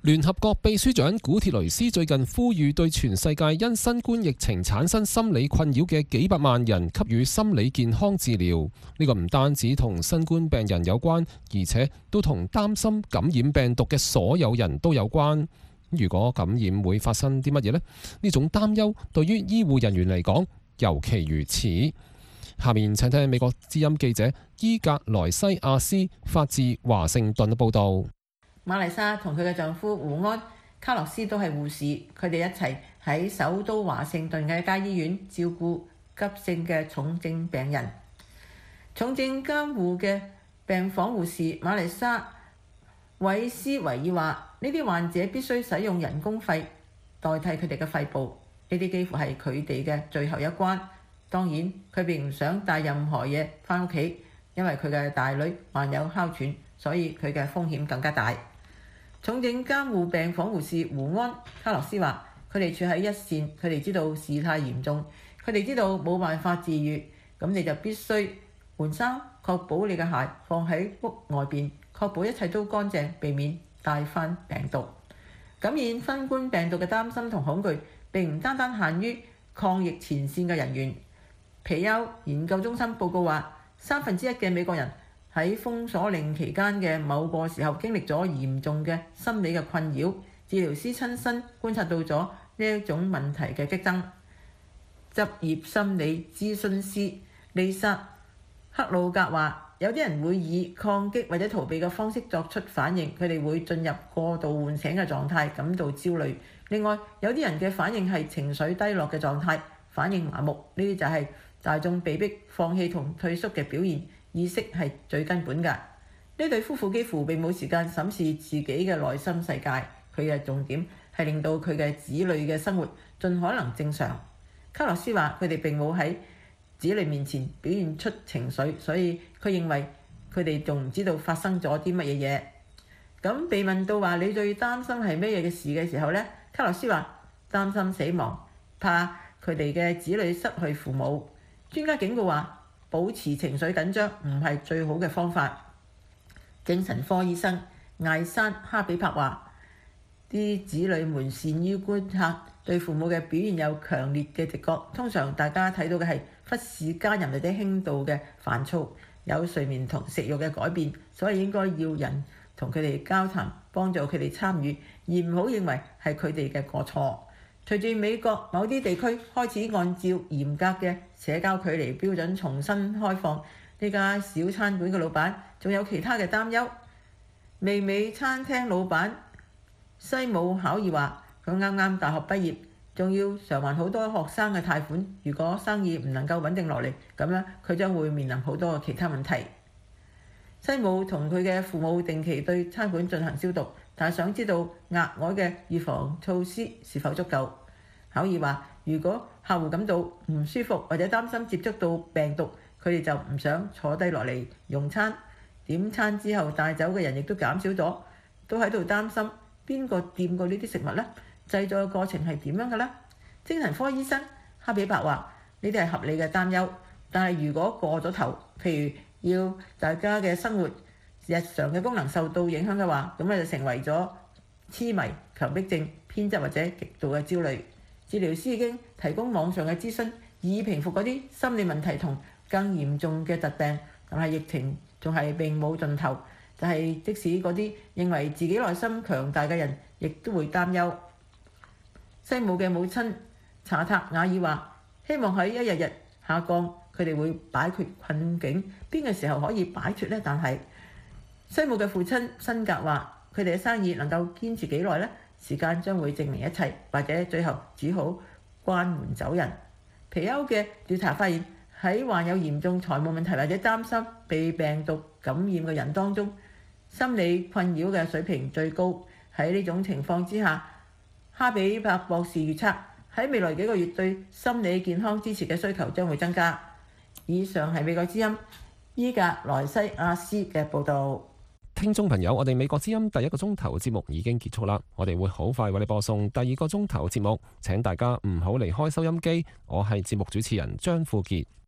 聯合國秘書長古鐵雷斯最近呼籲對全世界因新冠疫情產生心理困擾嘅幾百萬人給予心理健康治療。呢個唔單止同新冠病人有關，而且都同擔心感染病毒嘅所有人都有關。如果感染會發生啲乜嘢呢？呢種擔憂對於醫護人員嚟講尤其如此。下面請聽美國之音記者伊格萊西亞斯發自華盛頓嘅報導。 瑪麗莎同佢嘅丈夫胡安·卡洛斯都係護士，佢哋一齊喺首都華盛頓嘅一家醫院照顧急性嘅重症病人。重症監護嘅病房護士瑪麗莎·韋斯維爾話：呢啲患者必須使用人工肺代替佢哋嘅肺部，呢啲幾乎係佢哋嘅最後一關。當然，佢並唔想帶任何嘢返屋企，因為佢嘅大女患有哮喘，所以佢嘅風險更加大。重症監護病房護士胡安·卡洛斯話：佢哋處喺一線，佢哋知道事態嚴重，佢哋知道冇辦法治癒，咁你就必須換衫，確保你嘅鞋放喺屋外邊，確保一切都乾淨，避免帶翻病毒。感染新冠病毒嘅擔心同恐懼並唔單單限於抗疫前線嘅人員。皮尤研究中心報告話，三分之一嘅美國人喺封鎖令期間嘅某個時候經歷咗嚴重嘅心理嘅困擾，治療師親身觀察到咗呢一種問題嘅激增。執業心理諮詢師麗莎·克魯格話：有啲人會以抗擊或者逃避嘅方式作出反應，佢哋會進入過度喚醒嘅狀態，感到焦慮。另外，有啲人嘅反應係情緒低落嘅狀態，反應麻木，呢啲就係大眾被迫放棄同退縮嘅表現。意識係最根本㗎。呢對夫婦幾乎並冇時間審視自己嘅內心世界，佢嘅重點係令到佢嘅子女嘅生活盡可能正常。卡洛斯話：佢哋並冇喺子女面前表現出情緒，所以佢認為佢哋仲唔知道發生咗啲乜嘢嘢。咁被問到話你最擔心係咩嘢嘅事嘅時候呢，卡洛斯話：擔心死亡，怕佢哋嘅子女失去父母。專家警告話，保持情緒緊張唔係最好嘅方法。精神科醫生艾珊哈比柏話：啲子女們善於觀察，對父母嘅表現有強烈嘅直覺。通常大家睇到嘅係忽視家人或者輕度嘅煩躁，有睡眠同食慾嘅改變，所以應該要人同佢哋交談，幫助佢哋參與，而唔好認為係佢哋嘅過錯。隨住美國某啲地區開始按照嚴格嘅社交距離標準重新開放，呢家小餐館嘅老闆仲有其他嘅擔憂。味美餐廳老闆西姆考爾話：佢啱啱大學畢業，仲要償還好多學生嘅貸款。如果生意唔能夠穩定落嚟，咁樣佢將會面臨好多其他問題。西姆同佢嘅父母定期對餐館進行消毒，但係想知道額外嘅預防措施是否足夠。考爾話：如果客戶感到唔舒服或者擔心接觸到病毒，佢哋就唔想坐低落嚟用餐。點餐之後帶走嘅人亦都減少咗，都喺度擔心邊個掂過呢啲食物呢？製作嘅過程係點樣嘅呢？精神科醫生哈比伯話：呢啲係合理嘅擔憂，但係如果過咗頭，譬如要大家嘅生活日常嘅功能受到影響嘅話，咁咧就成為咗痴迷、強迫症、偏執或者極度嘅焦慮。治療師已經提供網上嘅諮詢，以平復嗰啲心理問題同更嚴重嘅疾病，但係疫情仲係並冇盡頭。就係即使嗰啲認為自己內心強大嘅人，亦都會擔憂。西姆嘅母親查塔雅爾話：希望喺一日日下降，佢哋會擺脫困境。邊個時候可以擺脫呢？但係西姆嘅父親辛格話：佢哋嘅生意能夠堅持幾耐呢？時間將會證明一切，或者最後只好關門走人。皮歐嘅調查發現，喺患有嚴重財務問題或者擔心被病毒感染嘅人當中，心理困擾嘅水平最高。喺呢種情況之下，哈比伯博士預測喺未來幾個月對心理健康支持嘅需求將會增加。以上係美國之音伊格萊西亞斯嘅報導。 聽眾朋友，我哋美國之音第一個鐘頭節目已經結束啦，我哋會好快為你播送第二個鐘頭節目，請大家唔好離開收音機。我係節目主持人張富傑。